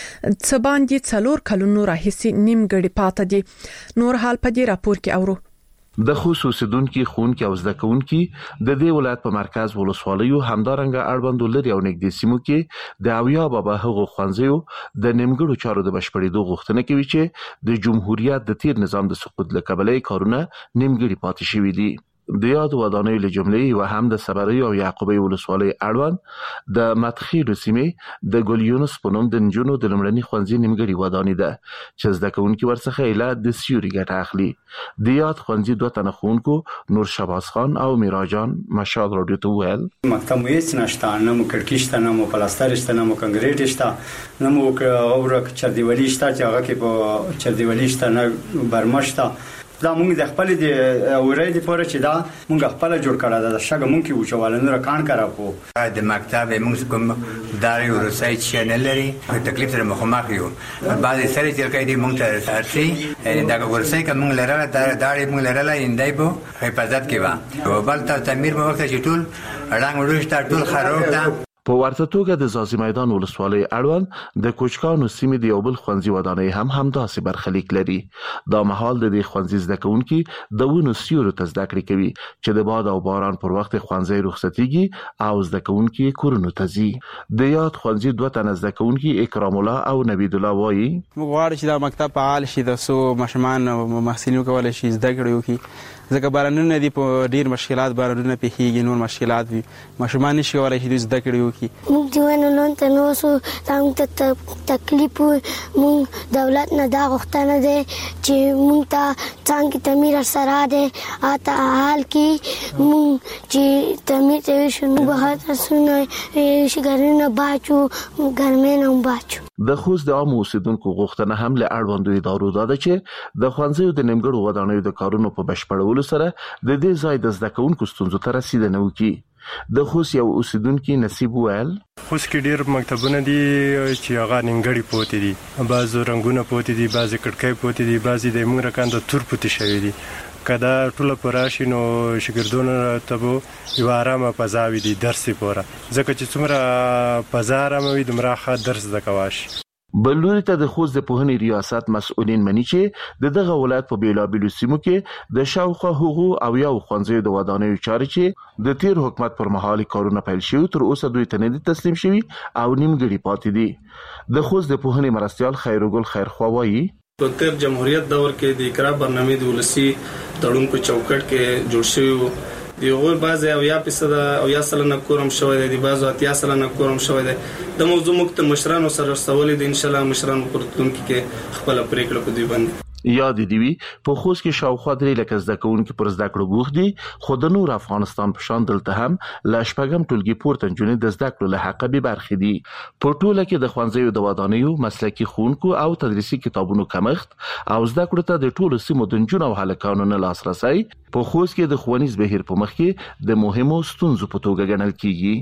څه باندې څلور کلونو راهیسي نیمګړي پاتې دي نور حال په دې راپور کې اورو د خصوصیدونکو خونکو او زده کوونکو د دې ولایت په مرکز ولسوالیو همدارنګه اړوند لري او نږدې سیمو کې د اویا بابا هغو خوانځیو د نیمګړو چارو د بشپړېدو غوښتنه کوي چې د جمهوریت د تیر نظام د سقوط لکبلې کارونه نیمګړي پاتې شوي دي د یاد ودانیو له جملې و هم د صبري او یعقوبي ولسوالۍ اړوند د متخیلو سیمې د ګل یونس په نوم د نجونو د لمړني خوانځي نیمګړي ودانۍ ده چې زده کوونکي ورڅخه اله د سیوري ګټه اخلي د یاد خوانځي دوه تنه ښوونکو نور شباز خان او میراجان مشال رادیو ته ویل مکتب هیڅ نشته نه مو کړکۍ شته نه مو پلاستر شته نه مو کنکریټ شته نه مو اورک چردیوالي شته چې هغه کې په چردیوالي شته نه برمشته دا مونږ د خپل د اورې د پوره چې دا مونږ خپل جوړ کړه دا شګه مونږ کې وچوالنه را کان کرا په د مکتب مونږ کوم داري ورسای چینل لري تکلیف سره مخامخ یو بعضی سره چې کوي د مونږ ته ارسي دا ورسای کوم لره داري مونږ لره اندای په حفاظت کې و او بل ته تعمیر په وخت چې ټول رنگ ورشته ټول خراب ده په ورته توګه د زازي میدان ولسوالۍ اړوند د کوچکانو سیمې د یو بل خوانځي ودانۍ هم همداسې برخلیک لري دا مهال د دې خوانځي زده کوونکي د ونو سیورو ته زده کړې کوي چې د باد او باران پر وخت خوانځي رخصتيږي او زده کوونکي کورونو ته ځي د یاد خوانځي دوه تنه زده کوونکي اکرام الله او نبید الله وایي موږ غواړو چې دا مکتب فعال شي د سو مشمان او محصلینو کولای شي زده کړو کی ځکه بارانونه دي په ډیر مشکلات بارانونه پیخیږي نور مشکلات وي مشمان نشي کولای شي زده کړو کی موږ ځوانو نن ته نو سو څنګه تکلیف موږ دولت نه دا غوښتنه ده چې موږ ته څنګه تعمیر سره ده اته حال کې موږ چې تعمیر ته شنو به تاسو نه شګرنه باچو ګرمه نه باچو د خوست د عام اوسیدونکو غوښتنه هم له اړوندو ادارو ده چې د خوانځیو د نیمګړو ودانیو د کارونو په بشپړولو سره د دې ځای د زده کوونکو ستونزو ته رسیدنه وکړي د خوست یو اوسیدونکو نصیب ویل خوست کې ډیر مکتبونه دي چې هغه نیمګړي پوتې دي بعض رنگونه پوتې دي بعض کټکۍ پوتې دي بعض د موږ رکان د تور پوتې شوی دي کدا ټول پراشي نو شګردونه ته یو آرامه فضاوي دي درس پوره ځکه چې څومره فضا آرامه وي دمره ښه درس زکواش بلوري ته د خوست د پوهنې ریاست مسؤلین مني چې د دغه ولایت په بیلابیلو سیمو کې د شاوخوا حقوق او یو خوانځي د ودانیو چارې چې د تیر حکومت پر مهال کارونه پیل شوی تر اوسه دوی ته نه تسلیم شوی او نیمګړي پاتې دي د خوست د پوهنې مرستيال خیرګل خیرخوا وایي په تیر جمهوریت دور کې د اقرا برنامه د ولسی تړون په چوکټ کې جوړ شوی دی یو بعض او یا فیصد او یا سلنه کورم شوی دی بعض اتیا سلنه کورم شوی دی د موضوع مخت مشرانو سره سوال دي ان شاء الله مشرانو پرتون کې خپل پریکړه کوي باندې یاد دی وی په خوست کې شاوخوا درې لکه زده کوونکي پر زده کړو بوخ دي خو د نور افغانستان په شان دلته هم لا شپږم ټولګي پورته جنې د زده کړو له حق به برخې دي په ټوله کې د خوانځیو د ودانیو مسلکي خونکو او تدریسي کتابونو کمښت او زده کړو ته د ټولو سیمو د جنونو او هلکانو نه لاسرسي په خوست کې د ښوونیز بهیر په مخ کې د مهمو ستونزو په توګه ګڼل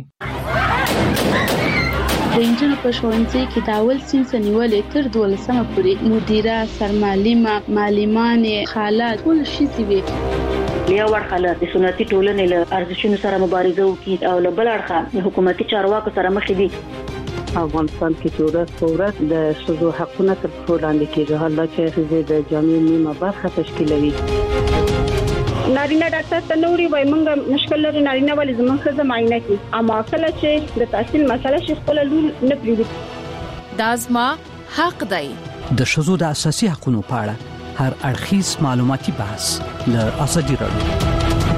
کیږي د انجنونو په ښوونځي کې د اول صنف نیولې تر دولسمه پورې مدیره سرمعلمه معلمانې خالات ټول شي وي یو ورخاله د سنتي ټولنې له ارزښتونو سره مبارزه وکړي او له بل اړخه حکومتي چارواکو سره مخ دي افغانستان کې چې ورځ په ورځ د ښځو حقونه تر پښو لاندې کېږي حالانکه چې د جامعې نیمه برخه تشکیلوي نارینه ډاکټر ته نوري وای موږ مشکل لري نارینه ولې زموږ ښځه معاینه کوي اما کله چې د تحصیل مسله شي خپل لور نه پریږدي دا زما حق دی. د ښځو د اساسي حقوقو په اړه هر اړخیز معلوماتي بحث له ازادي راډیو.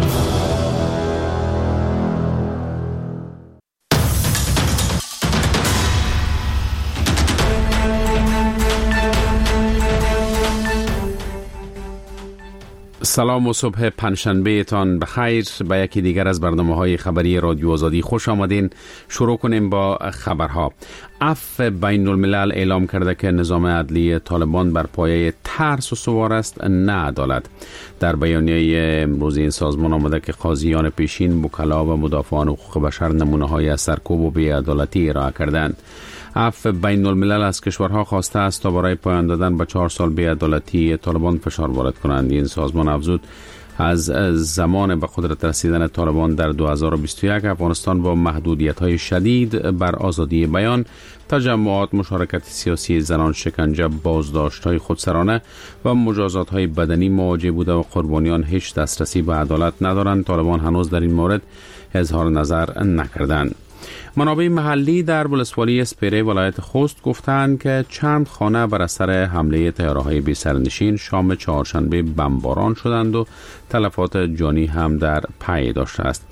سلام و صبح پنجشنبه تان بخیر. به یکی دیگر از برنامه‌های خبری رادیو آزادی خوش آمدین. شروع کنیم با خبرها. عفو بین الملل اعلام کرده که نظام عدلی طالبان بر پایه ترس و سوار است، نه عدالت. در بیانیه امروز این سازمان آمده که قاضیان پیشین، وکلا و مدافعان حقوق بشر نمونه‌های از سرکوب و بی‌عدالتی ارائه کردند. عفو بین الملل از کشورها خواسته است تا برای پایان دادن به چهار سال بی‌عدالتی طالبان فشار وارد کنند. این سازمان افزود از زمان به قدرت رسیدن طالبان در دو هزار و بیست و یک افغانستان با محدودیت‌های شدید بر آزادی بیان، تجمعات، مشارکت سیاسی زنان، شکنجه، بازداشت‌های خودسرانه و مجازات‌های بدنی مواجه بوده و قربانیان هیچ دسترسی به عدالت ندارند. طالبان هنوز در این مورد اظهار نظر نکردند. منابع محلی در ولسوالی اسپیره ولایت خوست گفتند که چند خانه بر اثر حمله طیاره‌های بی سرنشین شام چهارشنبه بمباران شدند و تلفات جانی هم در پی داشته است.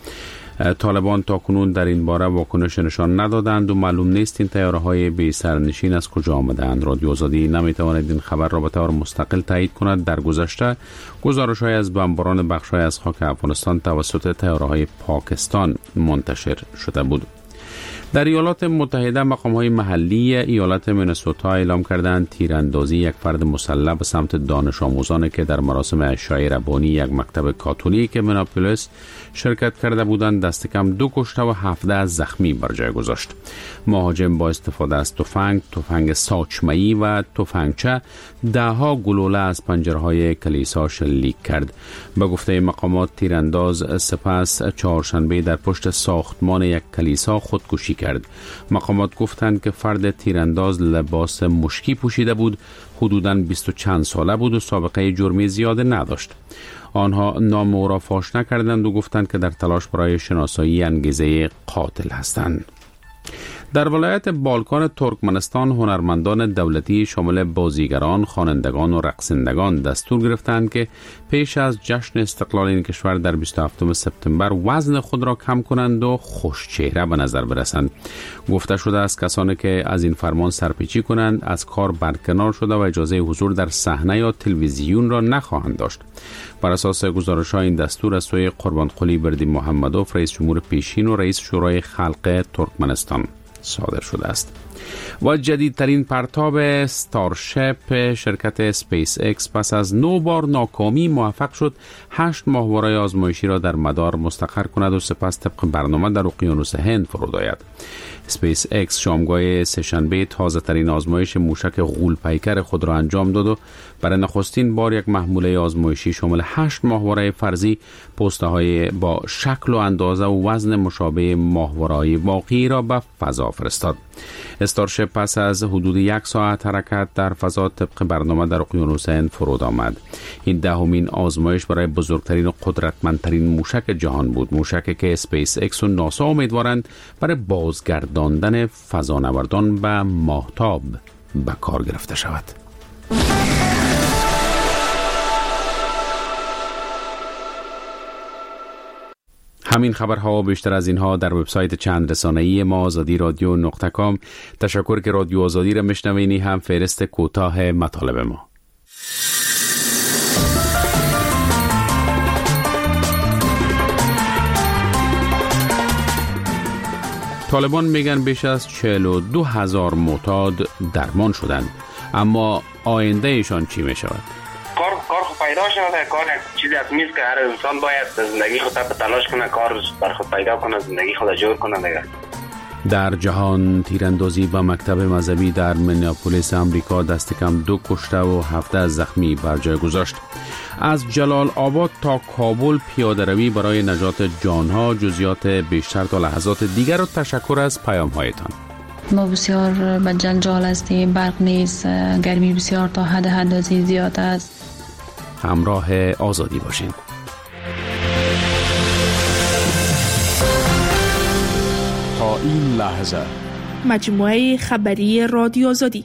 طالبان تاکنون در این باره واکنش نشان ندادند و معلوم نیست این طیاره‌های بی سرنشین از کجا آمدند. رادیو آزادی نمیتواند این خبر را به طور مستقل تایید کند. در گذشته گزارش‌های از بمباران بخش‌های از خاک افغانستان توسط طیاره‌های پاکستان منتشر شده بود. در ایالات متحده مقام‌های محلی ایالت مینسوتا اعلام کردند تیراندازی یک فرد مسلح به سمت دانش آموزانی که در مراسم عشای ربانی یک مکتب کاتولیک میناپولیس شرکت کرده بودند دست کم دو کشته و هفده از زخمی بر جای گذاشت. مهاجم با استفاده از تفنگ، تفنگ ساچمه‌ای و تفنگچه دهها گلوله از پنجره‌های کلیسا شلیک کرد. به گفته مقامات تیرانداز سپس چهارشنبه در پشت ساختمان یک کلیسا خودکشی کرد. مقامات گفتند که فرد تیرانداز لباس مشکی پوشیده بود، حدوداً بیست و چند ساله بود و سابقه جرمی زیاد نداشت. آنها نام او را فاش نکردند و گفتند که در تلاش برای شناسایی انگیزه قاتل هستند. در ولایت بالکان ترکمنستان هنرمندان دولتی شامل بازیگران، خوانندگان و رقصندگان دستور گرفتند که پیش از جشن استقلال این کشور در بیست و هفتم سپتامبر وزن خود را کم کنند و خوشچهره به نظر برسند. گفته شده است کسانی که از این فرمان سرپیچی کنند از کار برکنار شده و اجازه حضور در صحنه یا تلویزیون را نخواهند داشت. بر اساس گزارش‌های این دستور از سوی قربانقلی بردی محمدوف رئیس جمهور پیشین و رئیس شورای خلق ترکمنستان صادر شده است. و جدیدترین پرتاب استارشپ شرکت اسپیس اکس پس از نو بار ناکامی موفق شد هشت ماهواره آزمایشی را در مدار مستقر کند و سپس طبق برنامه در اقیانوس هند فرود آید. اسپیس اکس شامگاه سه‌شنبه تازه ترین آزمایش موشک غول پیکر خود را انجام داد و برای نخستین بار یک محموله آزمایشی شامل هشت ماهواره فرضی پوسته های با شکل و اندازه و وزن مشابه ماهواره‌های واقعی را به فضا فرستاد. استارشپ پس از حدود یک ساعت حرکت در فضا طبق برنامه در اقیانوس هند فرود آمد. این دهمین آزمایش برای بزرگترین و قدرتمندترین موشک جهان بود. موشکی که اسپیس اکس و ناسا امیدوارند برای بازگرداندن فضانوردان به ماهتاب به کار گرفته شود. همین خبرها و بیشتر از اینها در وبسایت چند رسانه‌ای ما آزادی رادیو نقطه کام. تشکر که رادیو آزادی را میشنوینی. هم فهرست کوتاه مطالب ما. طالبان میگن بیش از چهل و دو هزار معتاد درمان شدند، اما آینده ایشان چی میشود؟ کار کار خود پیدا شده، کار یک چیزی از میز که هر انسان باید زندگی خود را تلاش کنه، کار بر خود پیدا کنه، زندگی خود جور کنه دیگه. در جهان تیراندازی و مکتب مذهبی در مینیاپولیس امریکا دست کم دو کشته و هفده از زخمی بر جای گذاشت. از جلال آباد تا کابل پیاده روی برای نجات جانها. جزئیات بیشتر تا لحظات دیگر و تشکر از پیام هایتان. ما بسیار به جنجال هستیم، برق نیست، گرمی بسیار تا حد حدازی زیاد است. همراه آزادی باشین. تا این لحظه. مجموعه خبری رادیو آزادی.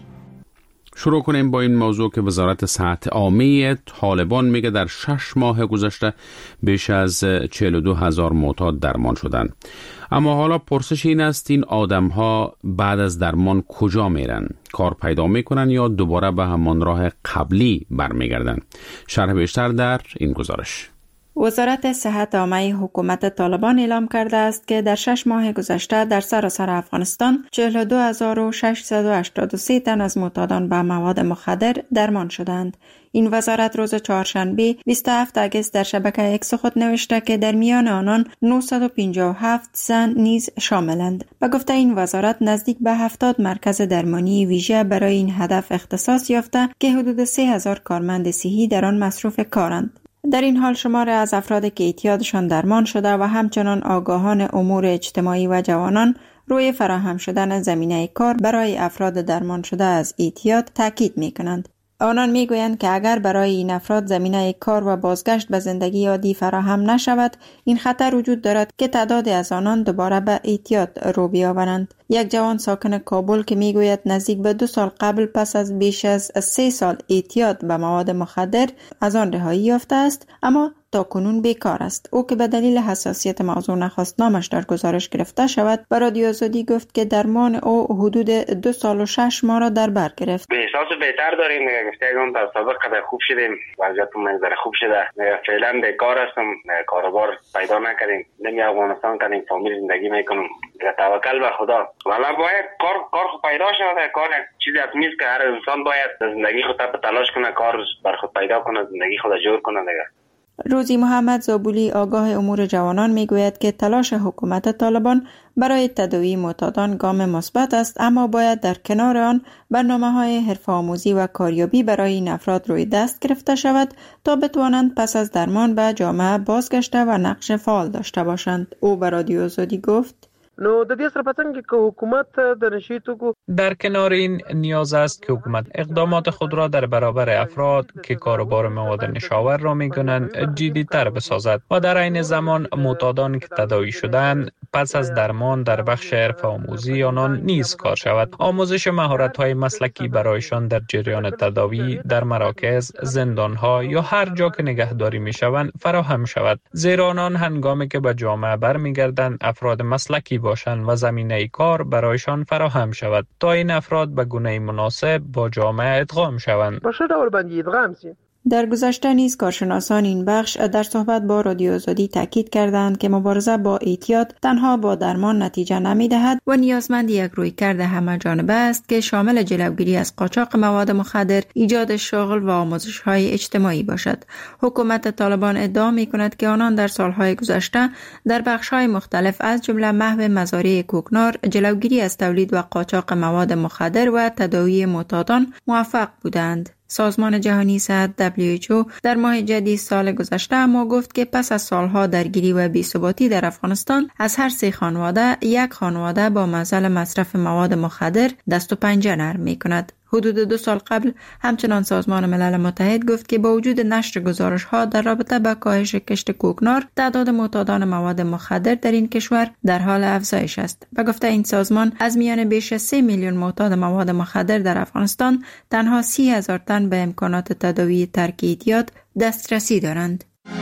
شروع کنیم با این موضوع که وزارت صحت عامه طالبان میگه در شش ماه گذشته بیش از چهل و دو هزار معتاد درمان شدند. اما حالا پرسش این است این آدم ها بعد از درمان کجا میرن؟ کار پیدا میکنن یا دوباره به همان راه قبلی برمیگردن؟ شرح بیشتر در این گزارش. وزارت صحت عامه حکومت طالبان اعلام کرده است که در شش ماه گذشته در سراسر افغانستان چهل و دو هزار و ششصد و هشتاد و سه تن از معتادان به مواد مخدر درمان شدند. این وزارت روز چهارشنبه بیست و هفتم آگوست در شبکه اکس خود نوشته که در میان آنان نهصد و پنجاه و هفت زن نیز شاملند. به گفته این وزارت نزدیک به هفتاد مرکز درمانی ویژه برای این هدف اختصاص یافته که حدود سه هزار کارمند صحی در آن مصروف کارند. در این حال شمار از افرادی که اعتیادشان درمان شده و همچنان آگاهان امور اجتماعی و جوانان روی فراهم شدن زمینه کار برای افراد درمان شده از اعتیاد تاکید می‌کنند. آنان میگویند که اگر برای این افراد زمینه کار و بازگشت به زندگی عادی فراهم نشود، این خطر وجود دارد که تعدادی از آنان دوباره به اعتیاد رو بیاورند. یک جوان ساکن کابل که میگوید نزدیک به دو سال قبل پس از بیش از سه سال اعتیاد به مواد مخدر از آن رهایی یافته است، اما تا کنون بیکار است. او که به دلیل حساسیت موضوع نخواست نامش در گزارش گرفته شود، به رادیو آزادی گفت که درمان او حدود دو سال و شش ماه را در بر گرفت. به احساس بهتر داریم، گفته اگه اون تا سابق قدر خوب شدیم، وضعیتون منظر خوب شده. فعلا بیکار هستم، کاروبار پیدا نکردیم، نمی افغانستان کنیم، فامیل زندگی میکنم. توکل به خدا. والا باید کار کار خود پیدا شود، کار چیزی از نیست که هر انسان باید زندگی خود به تلاش کنه، کار بر خود پیدا کنه، زندگی خود جور کنه دیگه. روزی محمد زابولی آگاه امور جوانان میگوید که تلاش حکومت طالبان برای تداوی معتادان گام مثبت است، اما باید در کنار آن برنامه‌های حرفه‌آموزی و کاریابی برای این افراد روی دست گرفته شود تا بتوانند پس از درمان به جامعه بازگشته و نقش فعال داشته باشند. او به رادیو آزادی گفت: نو د دې سره پڅنګ کې حکومت د نشي توکو در کنار این نیاز است که حکومت اقدامات خود را در برابر افراد که کاروبار مواد نشاور را می‌کنند جدی‌تر بسازد و در عین زمان معتادان که تداوی شدند پس از درمان در بخش حرفه‌آموزی آنان نیز کار شود. آموزش مهارت‌های مسلکی برایشان در جریان تداوی در مراکز، زندان‌ها یا هر جا که نگهداری می‌شوند فراهم شود، زیرا آنان هنگامی که به جامعه برمیگردند افراد مسلکی باشند و زمینه کار برایشان فراهم شود تا این افراد به گونه مناسب با جامعه ادغام شوند. باشه دور بندی ادغام سی. در گذشته نیز کارشناسان این بخش در صحبت با رادیو آزادی تاکید کردند که مبارزه با اعتیاد تنها با درمان نتیجه نمی‌دهد و نیازمند یک رویکرد همه جانبه است که شامل جلوگیری از قاچاق مواد مخدر، ایجاد شغل و آموزش‌های اجتماعی باشد. حکومت طالبان ادعا می‌کند که آنان در سال‌های گذشته در بخش‌های مختلف از جمله محو مزارع کوکنار، جلوگیری از تولید و قاچاق مواد مخدر و تداوی معتادان موفق بودند. سازمان جهانی صحت دبلیو اچ او در ماه جدید سال گذشته اما گفت که پس از سالها درگیری و بی‌ثباتی در افغانستان از هر سه خانواده یک خانواده با معضل مصرف مواد مخدر دست و پنجه نرم می‌کند. حدود دو سال قبل همچنان سازمان ملل متحد گفت که با وجود نشر گزارش‌ها در رابطه با کاهش کشت کوکنار، تعداد معتادان مواد مخدر در این کشور در حال افزایش است. به گفته این سازمان از میان بیش از سه میلیون معتاد مواد مخدر در افغانستان تنها سی هزار تن به امکانات تداوی ترک اعتیاد دسترسی دارند.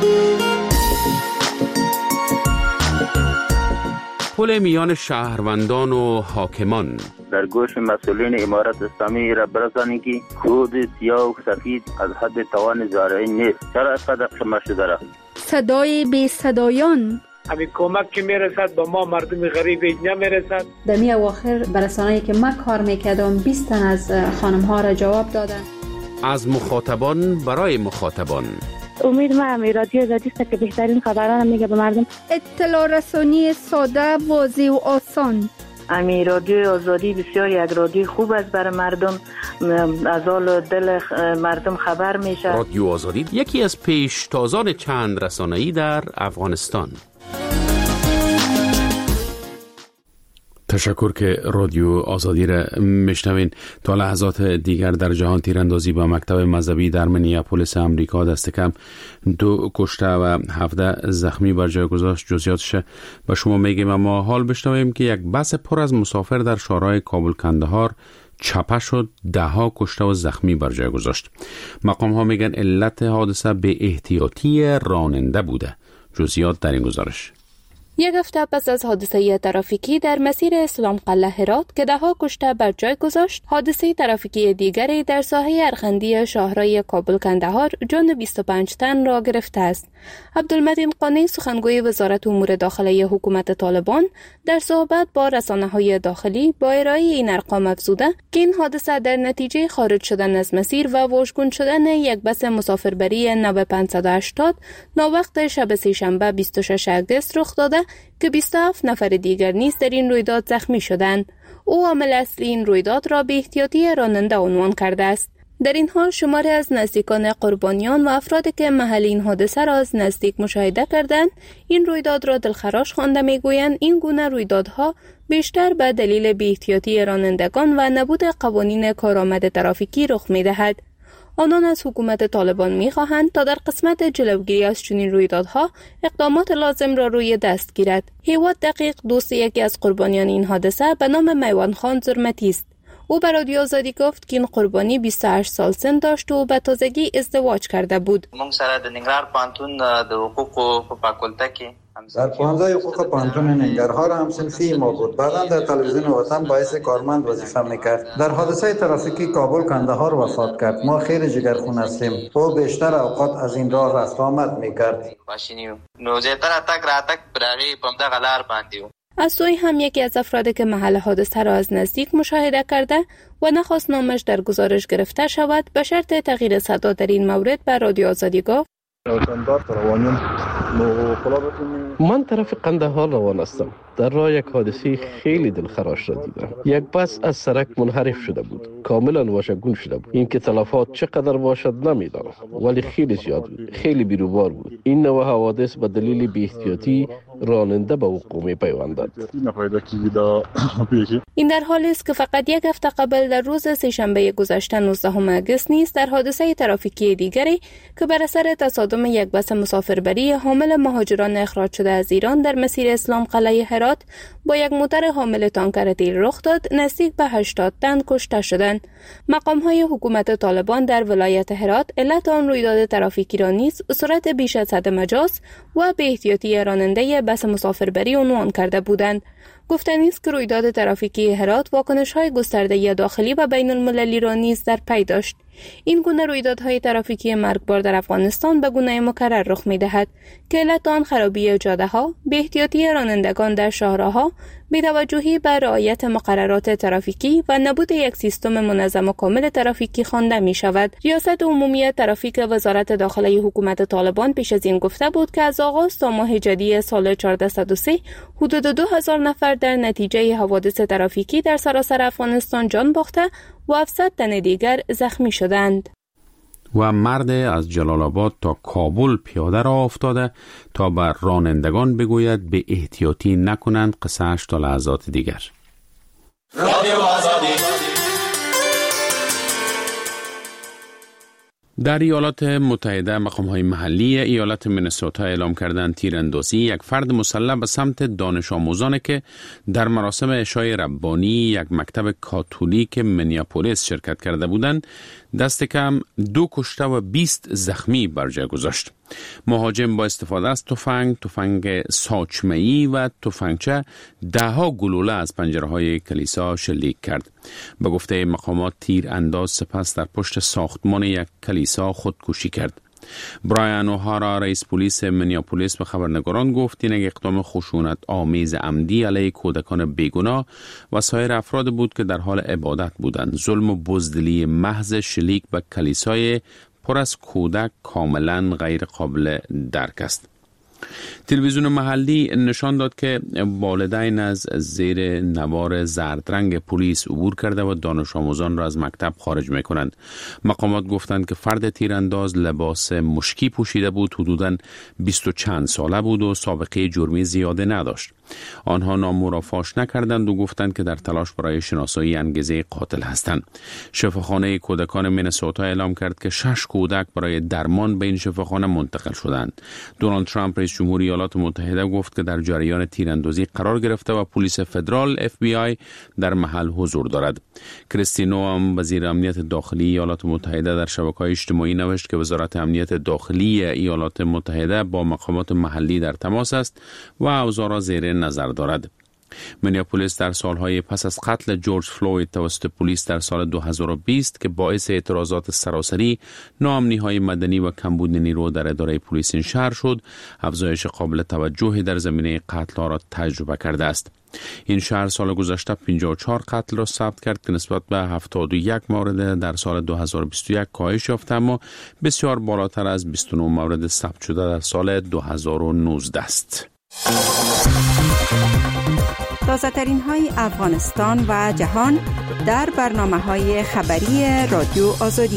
پل میان شهروندان و حاکمان در گوش مسئولین امارت اسلامی را برسانی که خود سیاه و سفید از حد توان زارعی نیست. چرا اینقدر شما شده را؟ صدای بی صدایان همین کمک که میرسد به ما مردم غریب نمیرسد. در می اواخر برسانه‌ای که من کار میکردم بیست تن از خانم ها را جواب دادن. از مخاطبان برای مخاطبان. امید ما امی رادیو آزادی است که بهترین خبران میگه به مردم. اطلاع رسانی ساده، واضح و آسان. امی رادیو آزادی بسیار یک رادیو خوب است برای مردم، از حال دل مردم خبر میشه. رادیو آزادی یکی از پیشتازان چند رسانه‌ای در افغانستان. تشکر که رادیو آزادی را میشنوین. تا لحظات دیگر در جهان تیراندازی با مکتب مذهبی در منیاپولیس امریکا دست کم دو کشته و هفده زخمی بر جای گذاشت. جزئیاتش به شما میگیم، اما حال بشنویم که یک بس پر از مسافر در شهرهای کابل کندهار چپه شد، ده ها کشته و زخمی بر جای گذاشت. مقام ها میگن علت حادثه به احتیاطی راننده بوده. جزئیات در این گزارش. یک هفته پس از حادثه ترافیکی در مسیر اسلام قلعه هرات که ده ها کشته بر جای گذاشت، حادثه ترافیکی دیگری در ساحه ارخندی شاهرای کابل کندهار جان بیست و پنج تن را گرفته است. عبدالمتین قانی سخنگوی وزارت امور داخلی حکومت طالبان در صحبت با رسانه‌های داخلی با ارائه این ارقام افزوده که این حادثه در نتیجه خارج شدن از مسیر و واژگون شدن یک بس مسافربری نو پانصد و هشتاد ناوقت شب سه‌شنبه بیست و شش اگست رخ داده که بیست و هفت نفر دیگر نیز در این رویداد زخمی شدند. او عامل اصلی این رویداد را به احتیاطی راننده عنوان کرده است. در این حال شماری از نزدیکان قربانیان و افرادی که محل این حادثه را از نزدیک مشاهده کردند این رویداد را دلخراش خوانده میگویند این گونه رویدادها بیشتر به دلیل بی‌احتیاطی رانندگان و نبود قوانین کارآمد ترافیکی رخ می‌دهد. آنان از حکومت طالبان می‌خواهند تا در قسمت جلوگیری از چنین رویدادها اقدامات لازم را روی دست گیرد. هیواد دقیق دوست یکی از قربانیان این حادثه به نام میوان خان زرمتی است. او به رادیو آزادی گفت که این قربانی بیست و هشت سال سن داشت و به تازگی ازدواج کرده بود. موږ سره د ننګرهار پوهنتون د حقوقو په فاکولته کې در پوهنځی حقوق پوهنتون ننګرهار هم صنفی ما بود. بعدا در تلویزیون وطن باعث کارمند وظیفه میکرد. در حادثه ترافیکی کابل کندهار وفات کرد. ما خیلی جگرخون هستیم. او بیشتر اوقات از این راه رفت آمد میکرد. ماشینیو نو زیاتره تک راتک براغي په دغه لار باندې. از سوی هم یکی از افرادی که محل حادثه را از نزدیک مشاهده کرده و نخواست نامش در گزارش گرفته شود به شرط تغییر صدا در این مورد به رادیو آزادی گفت: من طرف قندهار روان هستم. در راه یک حادثه خیلی دلخراش را دیدم. یک بس از سرک منحرف شده بود. کاملا واژگون شده بود. این که تلفات چقدر باشد نمیدانم، ولی خیلی زیاد بود. خیلی بیروبار بود. این نوع حوادث به دلیل بی‌احتیاطی راننده به وقوع می‌پیوندد. این در حالی است که فقط یک هفته قبل در روز سه‌شنبه گذشته نوزدهم اگست نیز در حادثه ترافیکی دیگری که بر اثر تصادم یک بس مسافربری حامل مهاجران اخراج شده از ایران در مسیر اسلام قلعه هرات با یک موتر حامل تانکر تیل رخ داد، نزدیک به هشتاد تن کشته شدند. مقام‌های حکومت طالبان در ولایت هرات علت آن رویداد ترافیکی را نیز سرعت بیش از حد مجاز و بی‌احتیاطی راننده بس مسافربری عنوان کرده بودند. گفتنی است که رویداد ترافیکی هرات واکنش‌های گسترده داخلی و بین المللی را نیز در پی داشت. این گونه رویدادهای ترافیکی مرگبار در افغانستان به گونه مکرر رخ می‌دهد که علت آن خرابی جاده‌ها، بی‌احتیاطی رانندگان در شاهراه‌ها، بی‌توجهی به رعایت مقررات ترافیکی و نبود یک سیستم منظم و کامل ترافیکی خوانده می‌شود. ریاست عمومی ترافیک وزارت داخلی حکومت طالبان پیش از این گفته بود که از آغاز تا ماه ژوئیه سال هزار و چهارصد و سه حدود دو هزار نفر در نتیجه حوادث ترافیکی در سراسر افغانستان جان باخته و هفتصد تن دیگر زخمی شدند. و مرد از جلال آباد تا کابل پیاده را افتاده تا بر رانندگان بگوید به احتیاطی نکنند. قصه‌اش تا لحظات دیگر. رادیو آزادی. در ایالات متحده مقام‌های محلی ایالت مینسوتا اعلام کردند تیراندازی یک فرد مسلح به سمت دانش آموزانی که در مراسم عشای ربانی یک مکتب کاتولیک منیاپولیس شرکت کرده بودند دست کم دو کشته و بیست زخمی بر جای گذاشت. مهاجم با استفاده از تفنگ، تفنگ ساچمه‌ای و تفنگچه ده ها گلوله از پنجره‌های کلیسا شلیک کرد. به گفته مقامات تیر انداز سپس در پشت ساختمان یک کلیسا خودکشی کرد. برایان اوهارا رئیس پلیس منیاپولیس به خبرنگاران گفت این اقدام خشونت آمیز عمدی علیه کودکان بیگناه و سایر افراد بود که در حال عبادت بودند. ظلم و بزدلی محض شلیک به کلیسای پر از کودک کاملا غیر قابل درک است. تلویزیون محلی نشان داد که والدین از زیر نوار زرد رنگ پلیس عبور کرده و دانش آموزان را از مکتب خارج می‌کنند. مقامات گفتند که فرد تیرانداز لباس مشکی پوشیده بود، حدوداً بیست و چند ساله بود و سابقه جرمی زیاده نداشت. آنها نام او را فاش نکردند و گفتند که در تلاش برای شناسایی انگیزه قاتل هستند. شفاخانه کودکان مینسوتا اعلام کرد که شش کودک برای درمان به این شفاخانه منتقل شدند. دونالد ترامپ رئیس جمهوری ایالات متحده گفت که در جریان تیراندازی قرار گرفته و پلیس فدرال اف بی آی در محل حضور دارد. کریستی نوام وزیر امنیت داخلی ایالات متحده در شبکه‌های اجتماعی نوشت که وزارت امنیت داخلی ایالات متحده با مقامات محلی در تماس است و اوضاع را زیر نظر دارد. مینیاپولیس در سالهای پس از قتل جورج فلوید توسط پلیس در سال دو هزار و بیست که باعث اعتراضات سراسری، ناامنی‌های مدنی و کمبود نیرو در اداره پلیس این شهر شد، افزایش قابل توجهی در زمینه قتل‌ها را تجربه کرده است. این شهر سال گذشته پنجاه و چهار قتل را ثبت کرد که نسبت به هفتاد و یک مورد در سال دو هزار و بیست و یک کاهش یافت، اما بسیار بالاتر از بیست و نه مورد ثبت شده در سال دو هزار و نوزده است. تازه ترین های افغانستان و جهان در برنامه های خبری رادیو آزادی.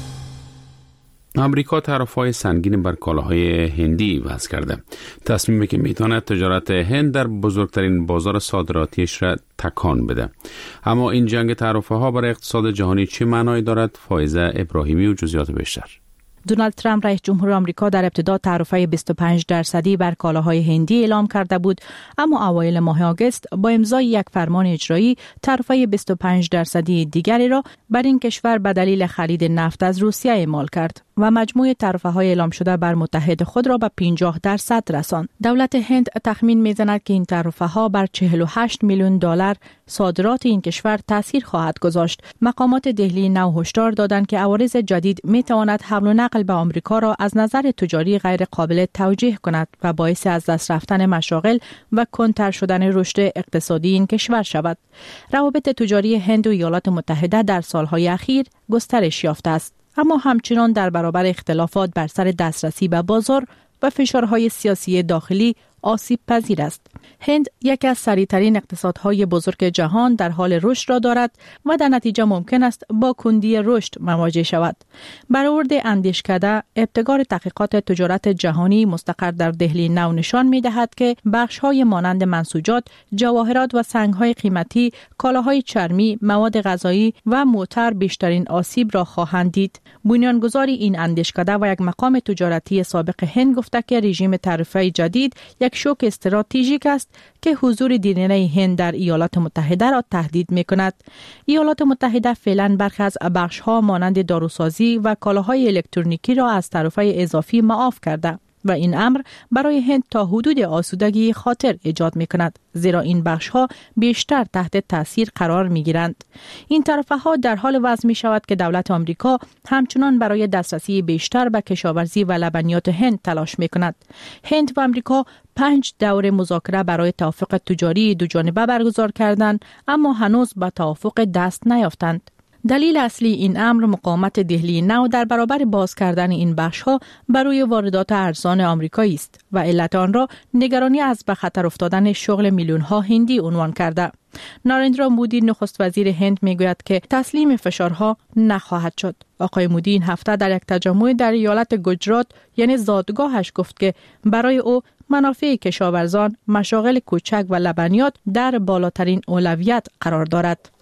امریکا تعرفه‌های سنگین بر کالاهای هندی وضع کرده. تصمیمی که میتواند تجارت هند در بزرگترین بازار صادراتیش را تکان بده. اما این جنگ تعرفه‌ها برای اقتصاد جهانی چه معنایی دارد؟ فائزه ابراهیمی و جزئیات بیشتر. دونالد ترامپ رئیس جمهور آمریکا در ابتدا تعرفه بیست و پنج درصدی بر کالاهای هندی اعلام کرده بود، اما اوایل ماه آگوست با امضای یک فرمان اجرایی تعرفه بیست و پنج درصدی دیگری را بر این کشور به دلیل خرید نفت از روسیه اعمال کرد و مجموع تعرفه‌های اعلام شده بر متحد خود را به پنجاه درصد رساند. دولت هند تخمین می‌زند که این تعرفه‌ها بر چهل و هشت میلیون دلار صادرات این کشور تاثیر خواهد گذاشت. مقامات دهلی نو هشدار دادند که عوارض جدید می‌تواند حمل و نقل به آمریکا را از نظر تجاری غیر قابل توجیه کند و باعث از دست رفتن مشاغل و کندتر شدن رشد اقتصادی این کشور شود. روابط تجاری هند و ایالات متحده در سالهای اخیر گسترش یافته است، اما همچنان در برابر اختلافات بر سر دسترسی به بازار و فشارهای سیاسی داخلی آسیب پذیر است. هند یکی از سریعترین اقتصادهای بزرگ جهان در حال رشد را دارد و در نتیجه ممکن است با کندی رشد مواجه شود. برآورد اندیشکده ابتکار تحقیقات تجارت جهانی مستقر در دهلی نو نشان می‌دهد که بخش‌های مانند منسوجات، جواهرات و سنگ‌های قیمتی، کالاهای چرمی، مواد غذایی و موتر بیشترین آسیب را خواهند دید. بنیانگذار این اندیشکده و یک مقام تجارتی سابق هند گفته که رژیم تعرفه‌ای جدید یک شوک استراتژیک است که حضور دیرینه هند در ایالات متحده را تهدید می‌کند. ایالات متحده فعلا برخی از بخش‌ها مانند داروسازی و کالاهای الکترونیکی را از تعرفه اضافی معاف کرده و این امر برای هند تا حدود آسودگی خاطر ایجاد می‌کند، زیرا این بخش‌ها بیشتر تحت تاثیر قرار می‌گیرند. این تعرفه‌ها در حال وضع می‌شود که دولت آمریکا همچنان برای دسترسی بیشتر به کشاورزی و لبنیات هند تلاش می‌کند. هند و آمریکا پنج دور مذاکره برای توافق تجاری دوجانبه برگزار کردند، اما هنوز به توافق دست نیافتند. دلیل اصلی این امر مقاومت دهلی نو در برابر باز کردن این بخش‌ها برای واردات ارزان آمریکایی است و علت آن را نگرانی از به خطر افتادن شغل میلیون‌ها هندی عنوان کرده. نارندرا مودی نخست وزیر هند میگوید که تسلیم فشارها نخواهد شد. آقای مودی این هفته در یک تجمع در ایالت گجرات یعنی زادگاهش گفت که برای او منافع کشاورزان، مشاغل کوچک و لبنیات در بالاترین اولویت قرار دارد.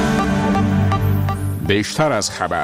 بیشتر از خبر.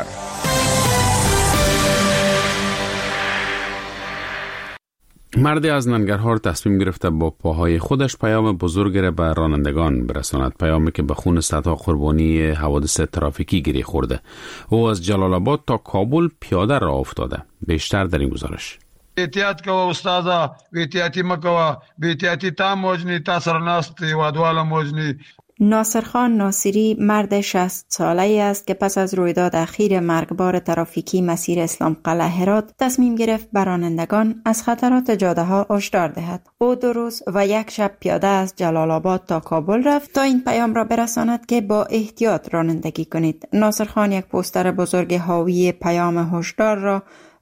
مردی از ننگرهار تصمیم گرفته با پاهای خودش پیام بزرگی را به رانندگان برساند، پیامی که به خون صدها قربانی حوادث ترافیکی گره خورده. او از جلال آباد تا کابل پیاده راه افتاده. بیشتر در این گزارش. احتیاط کوه استادا، احتیاطی مکوه، بی احتیاطی تا موجنی، تا سرناستی وادوالا موجنی. ناصرخان ناصری مرد شصت ساله‌ای است که پس از رویداد اخیر مرگبار ترافیکی مسیر اسلام قلعه هرات تصمیم گرفت به رانندگان از خطرات جاده‌ها هشدار دهد. او دو روز و یک شب پیاده از جلال آباد تا کابل رفت تا این پیام را برساند که با احتیاط رانندگی کنید. ناصرخان یک پوستر بزرگ حاوی پیام هشدار را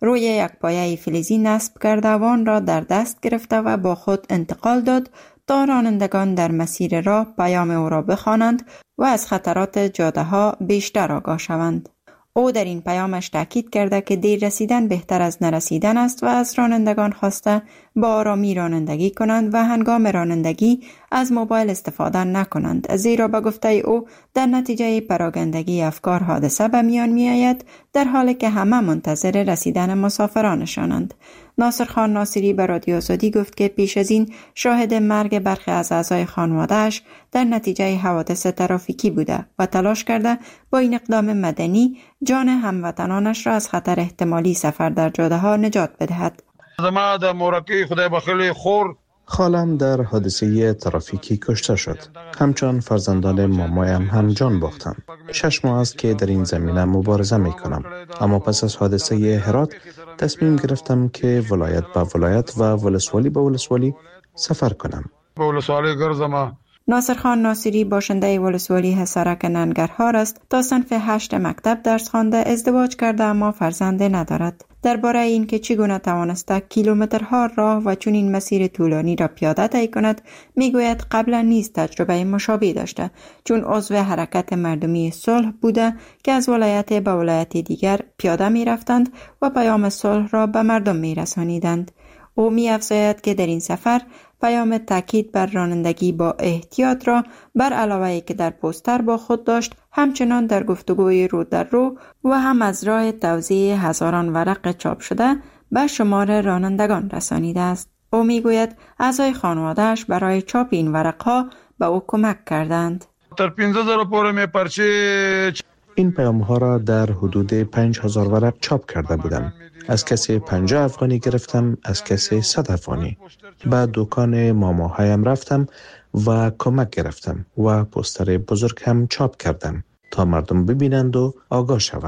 روی یک پایه فلزی نصب کرده و آن را در دست گرفته و با خود انتقال داد تا رانندگان در مسیر راه پیام او را بخوانند و از خطرات جاده ها بیشتر آگاه شوند. او در این پیامش تاکید کرده که دیر رسیدن بهتر از نرسیدن است و از رانندگان خواسته با آرامی رانندگی کنند و هنگام رانندگی از موبایل استفاده نکنند، زیرا به گفته او در نتیجه پراگندگی افکار حادثه به میان می آید، در حالی که همه منتظر رسیدن مسافرانشانند. ناصر خان ناصری به رادیو آزادی گفت که پیش از این شاهد مرگ برخی از اعضای خانواده‌اش در نتیجه حوادث ترافیکی بوده و تلاش کرده با این اقدام مدنی جان هموطنانش را از خطر احتمالی سفر در جاده ها نجات بدهد. زما د مورکی خدای بخیلی خور خالم در حادثه ترافیکی کشته شد. همچون فرزندان مامایم هم جان باختند. شش ماه است که در این زمینه مبارزه می کنم. اما پس از حادثه هرات تصمیم گرفتم که ولایت به ولایت و ولسوالی به ولسوالی سفر کنم. به ولسوالی گرزم. ناصر خان ناصری باشنده ولسوالی حصارک ننگرهار است. تا صنف هشت مکتب درس خوانده، ازدواج کرده اما فرزند ندارد. درباره اینکه چگونه توانسته کیلومترها راه و چنین مسیر طولانی را پیاده طی کند، میگوید قبلا نیز تجربه مشابه داشته، چون عضو حرکت مردمی صلح بوده که از ولایت به ولایت دیگر پیاده می رفتند و پیام صلح را به مردم می رسانیدند. او می افزاید که در این سفر پیام تاکید بر رانندگی با احتیاط را بر علاوه که در پوستر با خود داشت، همچنان در گفتگوی رو در رو و هم از راه توزیع هزاران ورق چاپ شده به شمار رانندگان رسانیده است. او می گوید اعضای خانواده‌اش برای چاپ این ورق‌ها به او کمک کردند. تر پانزده هزار پوره می پرچه این پیام ها را در حدود پنج هزار ورق چاپ کرده بودم. از کسی پنجاه افغانی گرفتم، از کسی صد افغانی. به دکان ماماهایم رفتم و کمک گرفتم و پوستر بزرگ هم چاپ کردم تا مردم ببینند و آگاه شوند.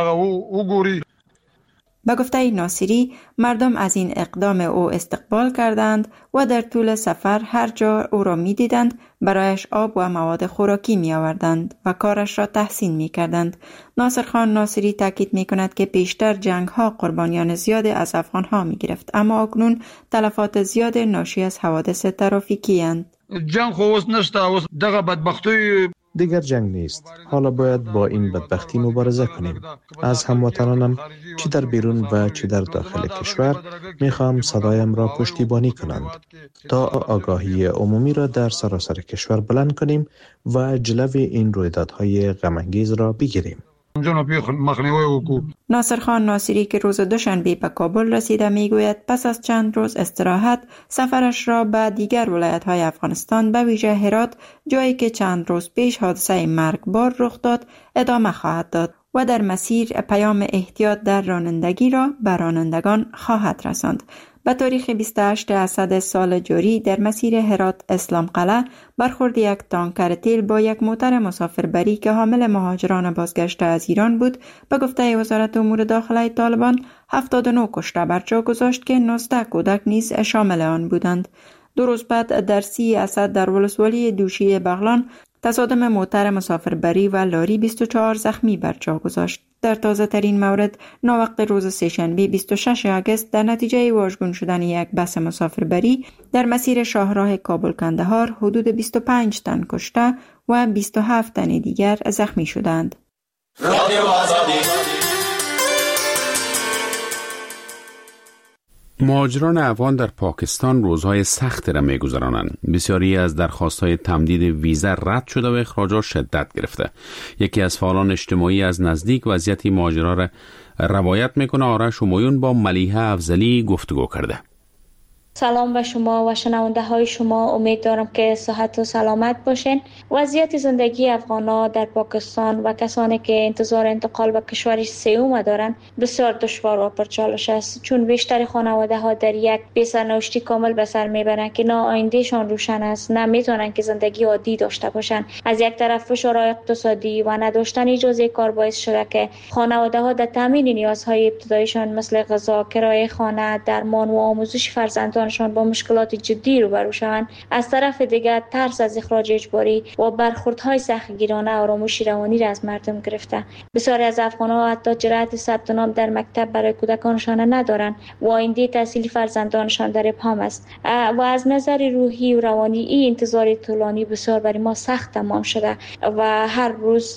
به گفته ناصری، مردم از این اقدام او استقبال کردند و در طول سفر هر جا او را می دیدند برایش آب و مواد خوراکی می آوردند و کارش را تحسین می کردند. ناصر خان ناصری تاکید می کند که پیشتر جنگ ها قربانیان زیاد از افغان ها می گرفت، اما اکنون تلفات زیاد ناشی از حوادث ترافیکی اند. جنگ خوست نشته، دغه بدبختی دیگر جنگ نیست. حالا باید با این بدبختی مبارزه کنیم. از هموطنانم چی در بیرون و چی در داخل کشور میخوام صدایم را پشتیبانی کنند تا آگاهی عمومی را در سراسر کشور بلند کنیم و جلوی این رویدادهای غم‌انگیز را بگیریم. ناصر خان ناصری که روز دوشنبه به کابل رسیده میگوید پس از چند روز استراحت سفرش را به دیگر ولایت‌های افغانستان به ویژه هرات، جایی که چند روز پیش حادثه مرگبار رخ داد، ادامه خواهد داد و در مسیر پیام احتیاط در رانندگی را به رانندگان خواهد رساند. به تاریخ بیست و هشتم اسد سال جاری در مسیر هرات اسلام قلعه برخورد یک تانکر تیل با یک موتر مسافربری که حامل مهاجران بازگشته از ایران بود به گفته وزارت امور داخله طالبان هفتاد و نه کشته بر جا گذاشت که نوزده کودک نیز شامل آن بودند. دو روز بعد در سی اسد در ولسوالی دوشی بغلان تصادم موتر مسافربری و لاری بیست و چهار زخمی بر جا گذاشت. در تازه ترین مورد ناوقت روز سه‌شنبه بیست و ششم آگوست در نتیجه واژگون شدن یک بس مسافربری در مسیر شاهراه کابل کندهار حدود بیست و پنج تن کشته و بیست و هفت تن دیگر زخمی شدند. مهاجران افغان در پاکستان روزهای سخت را می‌گذرانند. بسیاری از درخواست‌های تمدید ویزا رد شده و اخراجات شدت گرفته. یکی از فعالان اجتماعی از نزدیک وضعیت مهاجران را روایت می‌کنه. آرش همایون با ملیحه افضلی گفتگو کرده. سلام به شما و شنونده های شما. امید دارم که صحت و سلامت باشین. وضعیت زندگی افغان‌ها در پاکستان و کسانی که انتظار انتقال به کشور سوم دارند بسیار دشوار و پرچالش است، چون بیشتر خانواده ها در یک بی‌سرنوشتی کامل به سر میبرند که نه آیندهشان روشن است، نه میتونن که زندگی عادی داشته باشند. از یک طرف فشار اقتصادی و نداشتن اجازه کار باعث شده که خانواده ها در تامین نیازهای ابتداییشان مثل غذا، کرایه خانه، درمان و آموزش فرزندان خانواده‌شان با مشکلات جدی روبرو شوند. از طرف دیگر ترس از اخراج اجباری و برخوردهای سختگیرانه آرامش روانی را از مردم گرفته. بسیاری از افغان‌ها حتی جرأت ثبت نام در مکتب برای کودکانشان ندارند و آینده تحصیلی فرزندانشان در ابهام است. و از نظر روحی و روانی این انتظار طولانی بسیار برای ما سخت تمام شده و هر روز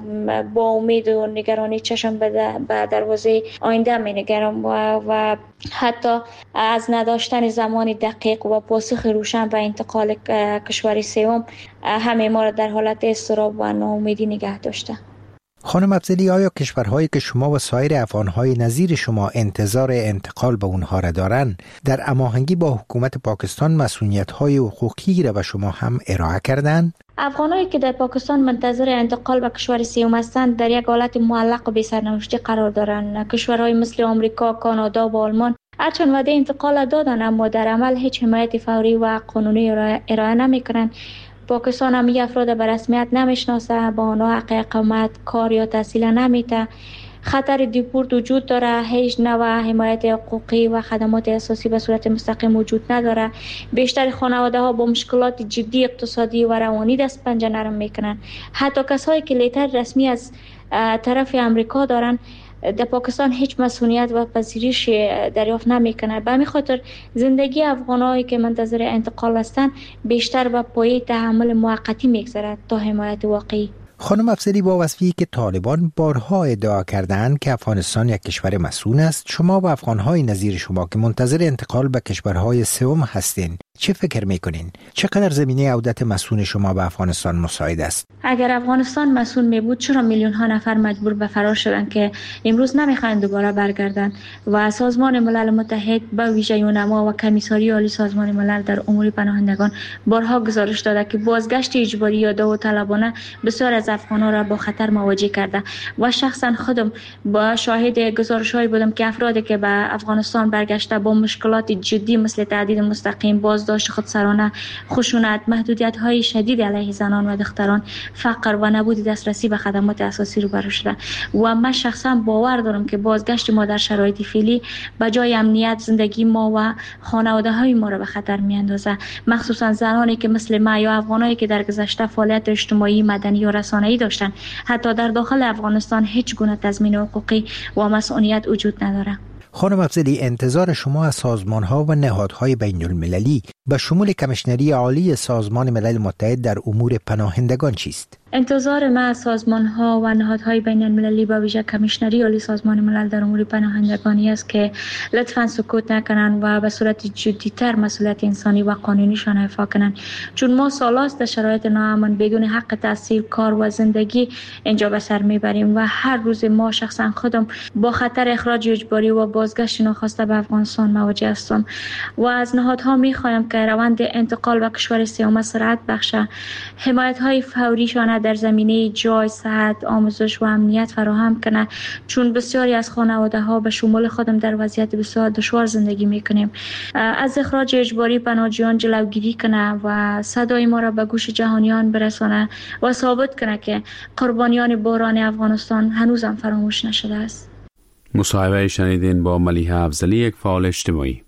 با امید و نگرانی چشم به دروازه آینده می‌نگرم و, و حتی از نداشتن زمان دقیق و پاسخ روشن و انتقال کشور سوم همه ما را در حالت اضطراب و ناامیدی نگه داشته. خانم افضلی، آیا کشورهایی که شما و سایر افغانهای نظیر شما انتظار انتقال به اونها را دارند در هماهنگی با حکومت پاکستان مسئولیت‌های حقوقی را به شما هم ارائه کردند؟ افغانایی که در پاکستان منتظر انتقال به کشور سوم هستند در یک حالت معلق و بی‌سرنوشتی قرار دارند. کشورهای مثل آمریکا، کانادا و آلمان هرچند وعده انتقال دادند اما در عمل هیچ حمایت فوری و قانونی ارائه نمی‌کنند. پاکستان هم افراد به رسمیت نمیشناسه، با آنها حق اقامت، کار یا تحصیل نمیده. خطر دیپورت وجود داره، هیچ نوع حمایت حقوقی و خدمات اساسی به صورت مستقیم وجود نداره. بیشتر خانواده ها با مشکلات جدی اقتصادی و روانی دست پنجه نرم میکنن. حتی کسایی که لیتر رسمی از طرف امریکا دارن در پاکستان هیچ مسئولیت و پذیرش دریافت نمیکنه. به همین خاطر زندگی افغانایی که منتظر انتقال هستند بیشتر به پایه تحمل موقتی میگذرد تا حمایت واقعی. خانم افضلی، با وصفی که طالبان بارها ادعا کردند که افغانستان یک کشور مسئول است، شما و افغانهای نظیر شما که منتظر انتقال به کشورهای سوم هستین چه فکر میکنین؟ چقدر زمینه عودت مسئول شما به افغانستان مساعد است؟ اگر افغانستان مسئول می بود چرا میلیون ها نفر مجبور به فرار شدند که امروز نمیخواین دوباره برگردند؟ و سازمان ملل متحد به ویژه یونما و کمیساری عالی سازمان ملل در امور پناهندگان بارها گزارش داده که بازگشت اجباری یا داوطلبانه بسیار از افغان‌ها را با خطر مواجه کرده و شخصا خودم با شاهد گزارش‌هایی بودم که افرادی که به افغانستان برگشته با مشکلات جدی مثل تعدید مستقیم، بازداشت خودسرانه، خشونت، محدودیت‌های شدید علیه زنان و دختران، فقر و نبود دسترسی به خدمات اساسی روبرو شده و من شخصا باور دارم که بازگشت ما در شرایط فعلی به جای امنیت زندگی ما و خانواده‌های ما را به خطر می‌اندازه، مخصوصا زنانی که مثل ما یا افغانایی که در گذشته فعالیت اجتماعی، مدنی و رسانه‌ای داشتن. حتی در داخل افغانستان هیچ گونه تضمین حقوقی و مسئولیت وجود نداره. خانم افضلی، انتظار شما از سازمان‌ها و نهادهای بین المللی به شمول کمیشنری عالی سازمان ملل متحد در امور پناهندگان چیست؟ انتظار ما از سازمان‌ها و نهادهای بین المللی با ویژه کمیشنری عالی سازمان ملل در امور پناهندگانی است که لطفاً سکوت نکنند و به صورت جدی‌تر مسئولیت انسانی و قانونیشان ایفا کنند، چون ما سالاست در شرایط ناامن بدون حق تحصیل، کار و زندگی اینجا به سر میبریم و هر روز ما شخصا خودم با خطر اخراج اجباری و بازگشت ناخواسته به افغانستان مواجه هستم و از نهادها میخوایم که روند انتقال به کشور سوم سرعت بخشه، حمایت‌های فوریشان در زمینه جای، صحت، آموزش و امنیت فراهم کنه، چون بسیاری از خانواده‌ها به شمول خودم در وضعیت بسیار دشوار زندگی میکنیم. از اخراج اجباری پناهجویان جلوگیری کنه و صدای ما را به گوش جهانیان برسانه و ثابت کنه که قربانیان بحران افغانستان هنوزم فراموش نشده است. مصاحبه شنیدین با ملیحه افضلی، یک فعال اجتماعی.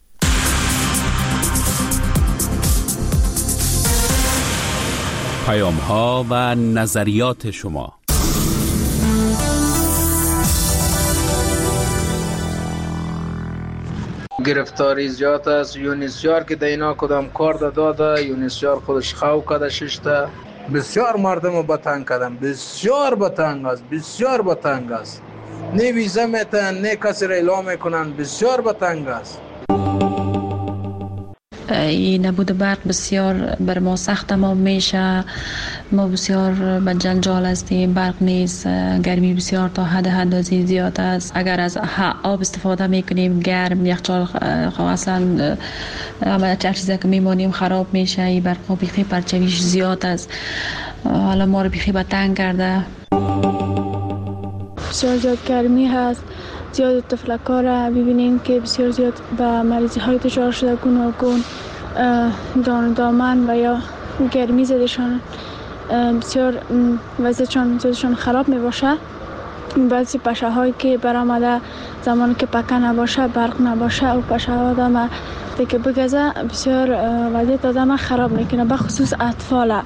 پیام ها و نظریات شما. گرفتاری زیاد است. یونیسیار که دینا کدام کار داده، یونیسیار خودش خواو کده ششته، بسیار مردم با تنگ کردن، بسیار با تنگ است، بسیار با تنگ است. نه ویزا میتن، نه کسی را اعلام میکنن، بسیار با تنگ است. این نبود برق بسیار بر ما سخت تمام میشه. ما بسیار به جنجال هستیم، برق نیست، گرمی بسیار تا حد حدازی زیاد است. اگر از آب استفاده میکنیم گرم، یخچال اصلا همه چیزی که میمونیم خراب میشه. این برق بیخی پرچویش زیاد است، حالا ما رو بیخی به تنگ کرده. بسیار زیاد گرمی هست، زیاد تفلکا را ببینیم که بسیار زیاد به مریضی های دچار شده، گوناگون دان دامن و یا گرمی زدشان بسیار وضعیتشان زیادشان خراب می باشه. بعضی پشه هایی که برآمده زمانی که پکه نباشه، برق نباشه، و پشه ها آدم وقتی که بگذه بسیار وضعیت آدم خراب میکنه، به خصوص اطفال.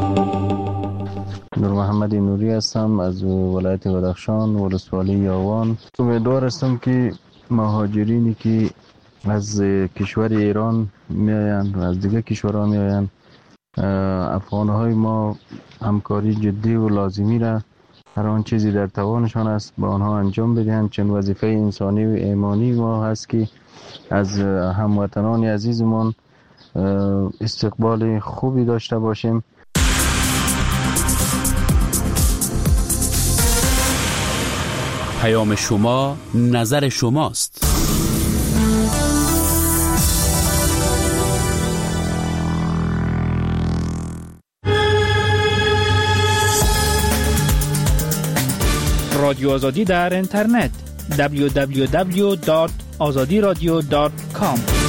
نور محمد نوری هستم از ولایت بدخشان، ولسوالی یاوان. امیدوار هستم که مهاجرینی که از کشور ایران میآیند و از دیگه کشورها میآیند، افغانهای ما همکاری جدی و لازمی را هر آن چیزی در توانشان است با آنها انجام بدهند، چون وظیفه انسانی و ایمانی ما هست که از هموطنان عزیزمان استقبال خوبی داشته باشیم. پیام شما، نظر شماست. رادیو آزادی در اینترنت دبلیو دبلیو دبلیو دات آزادی رادیو دات کام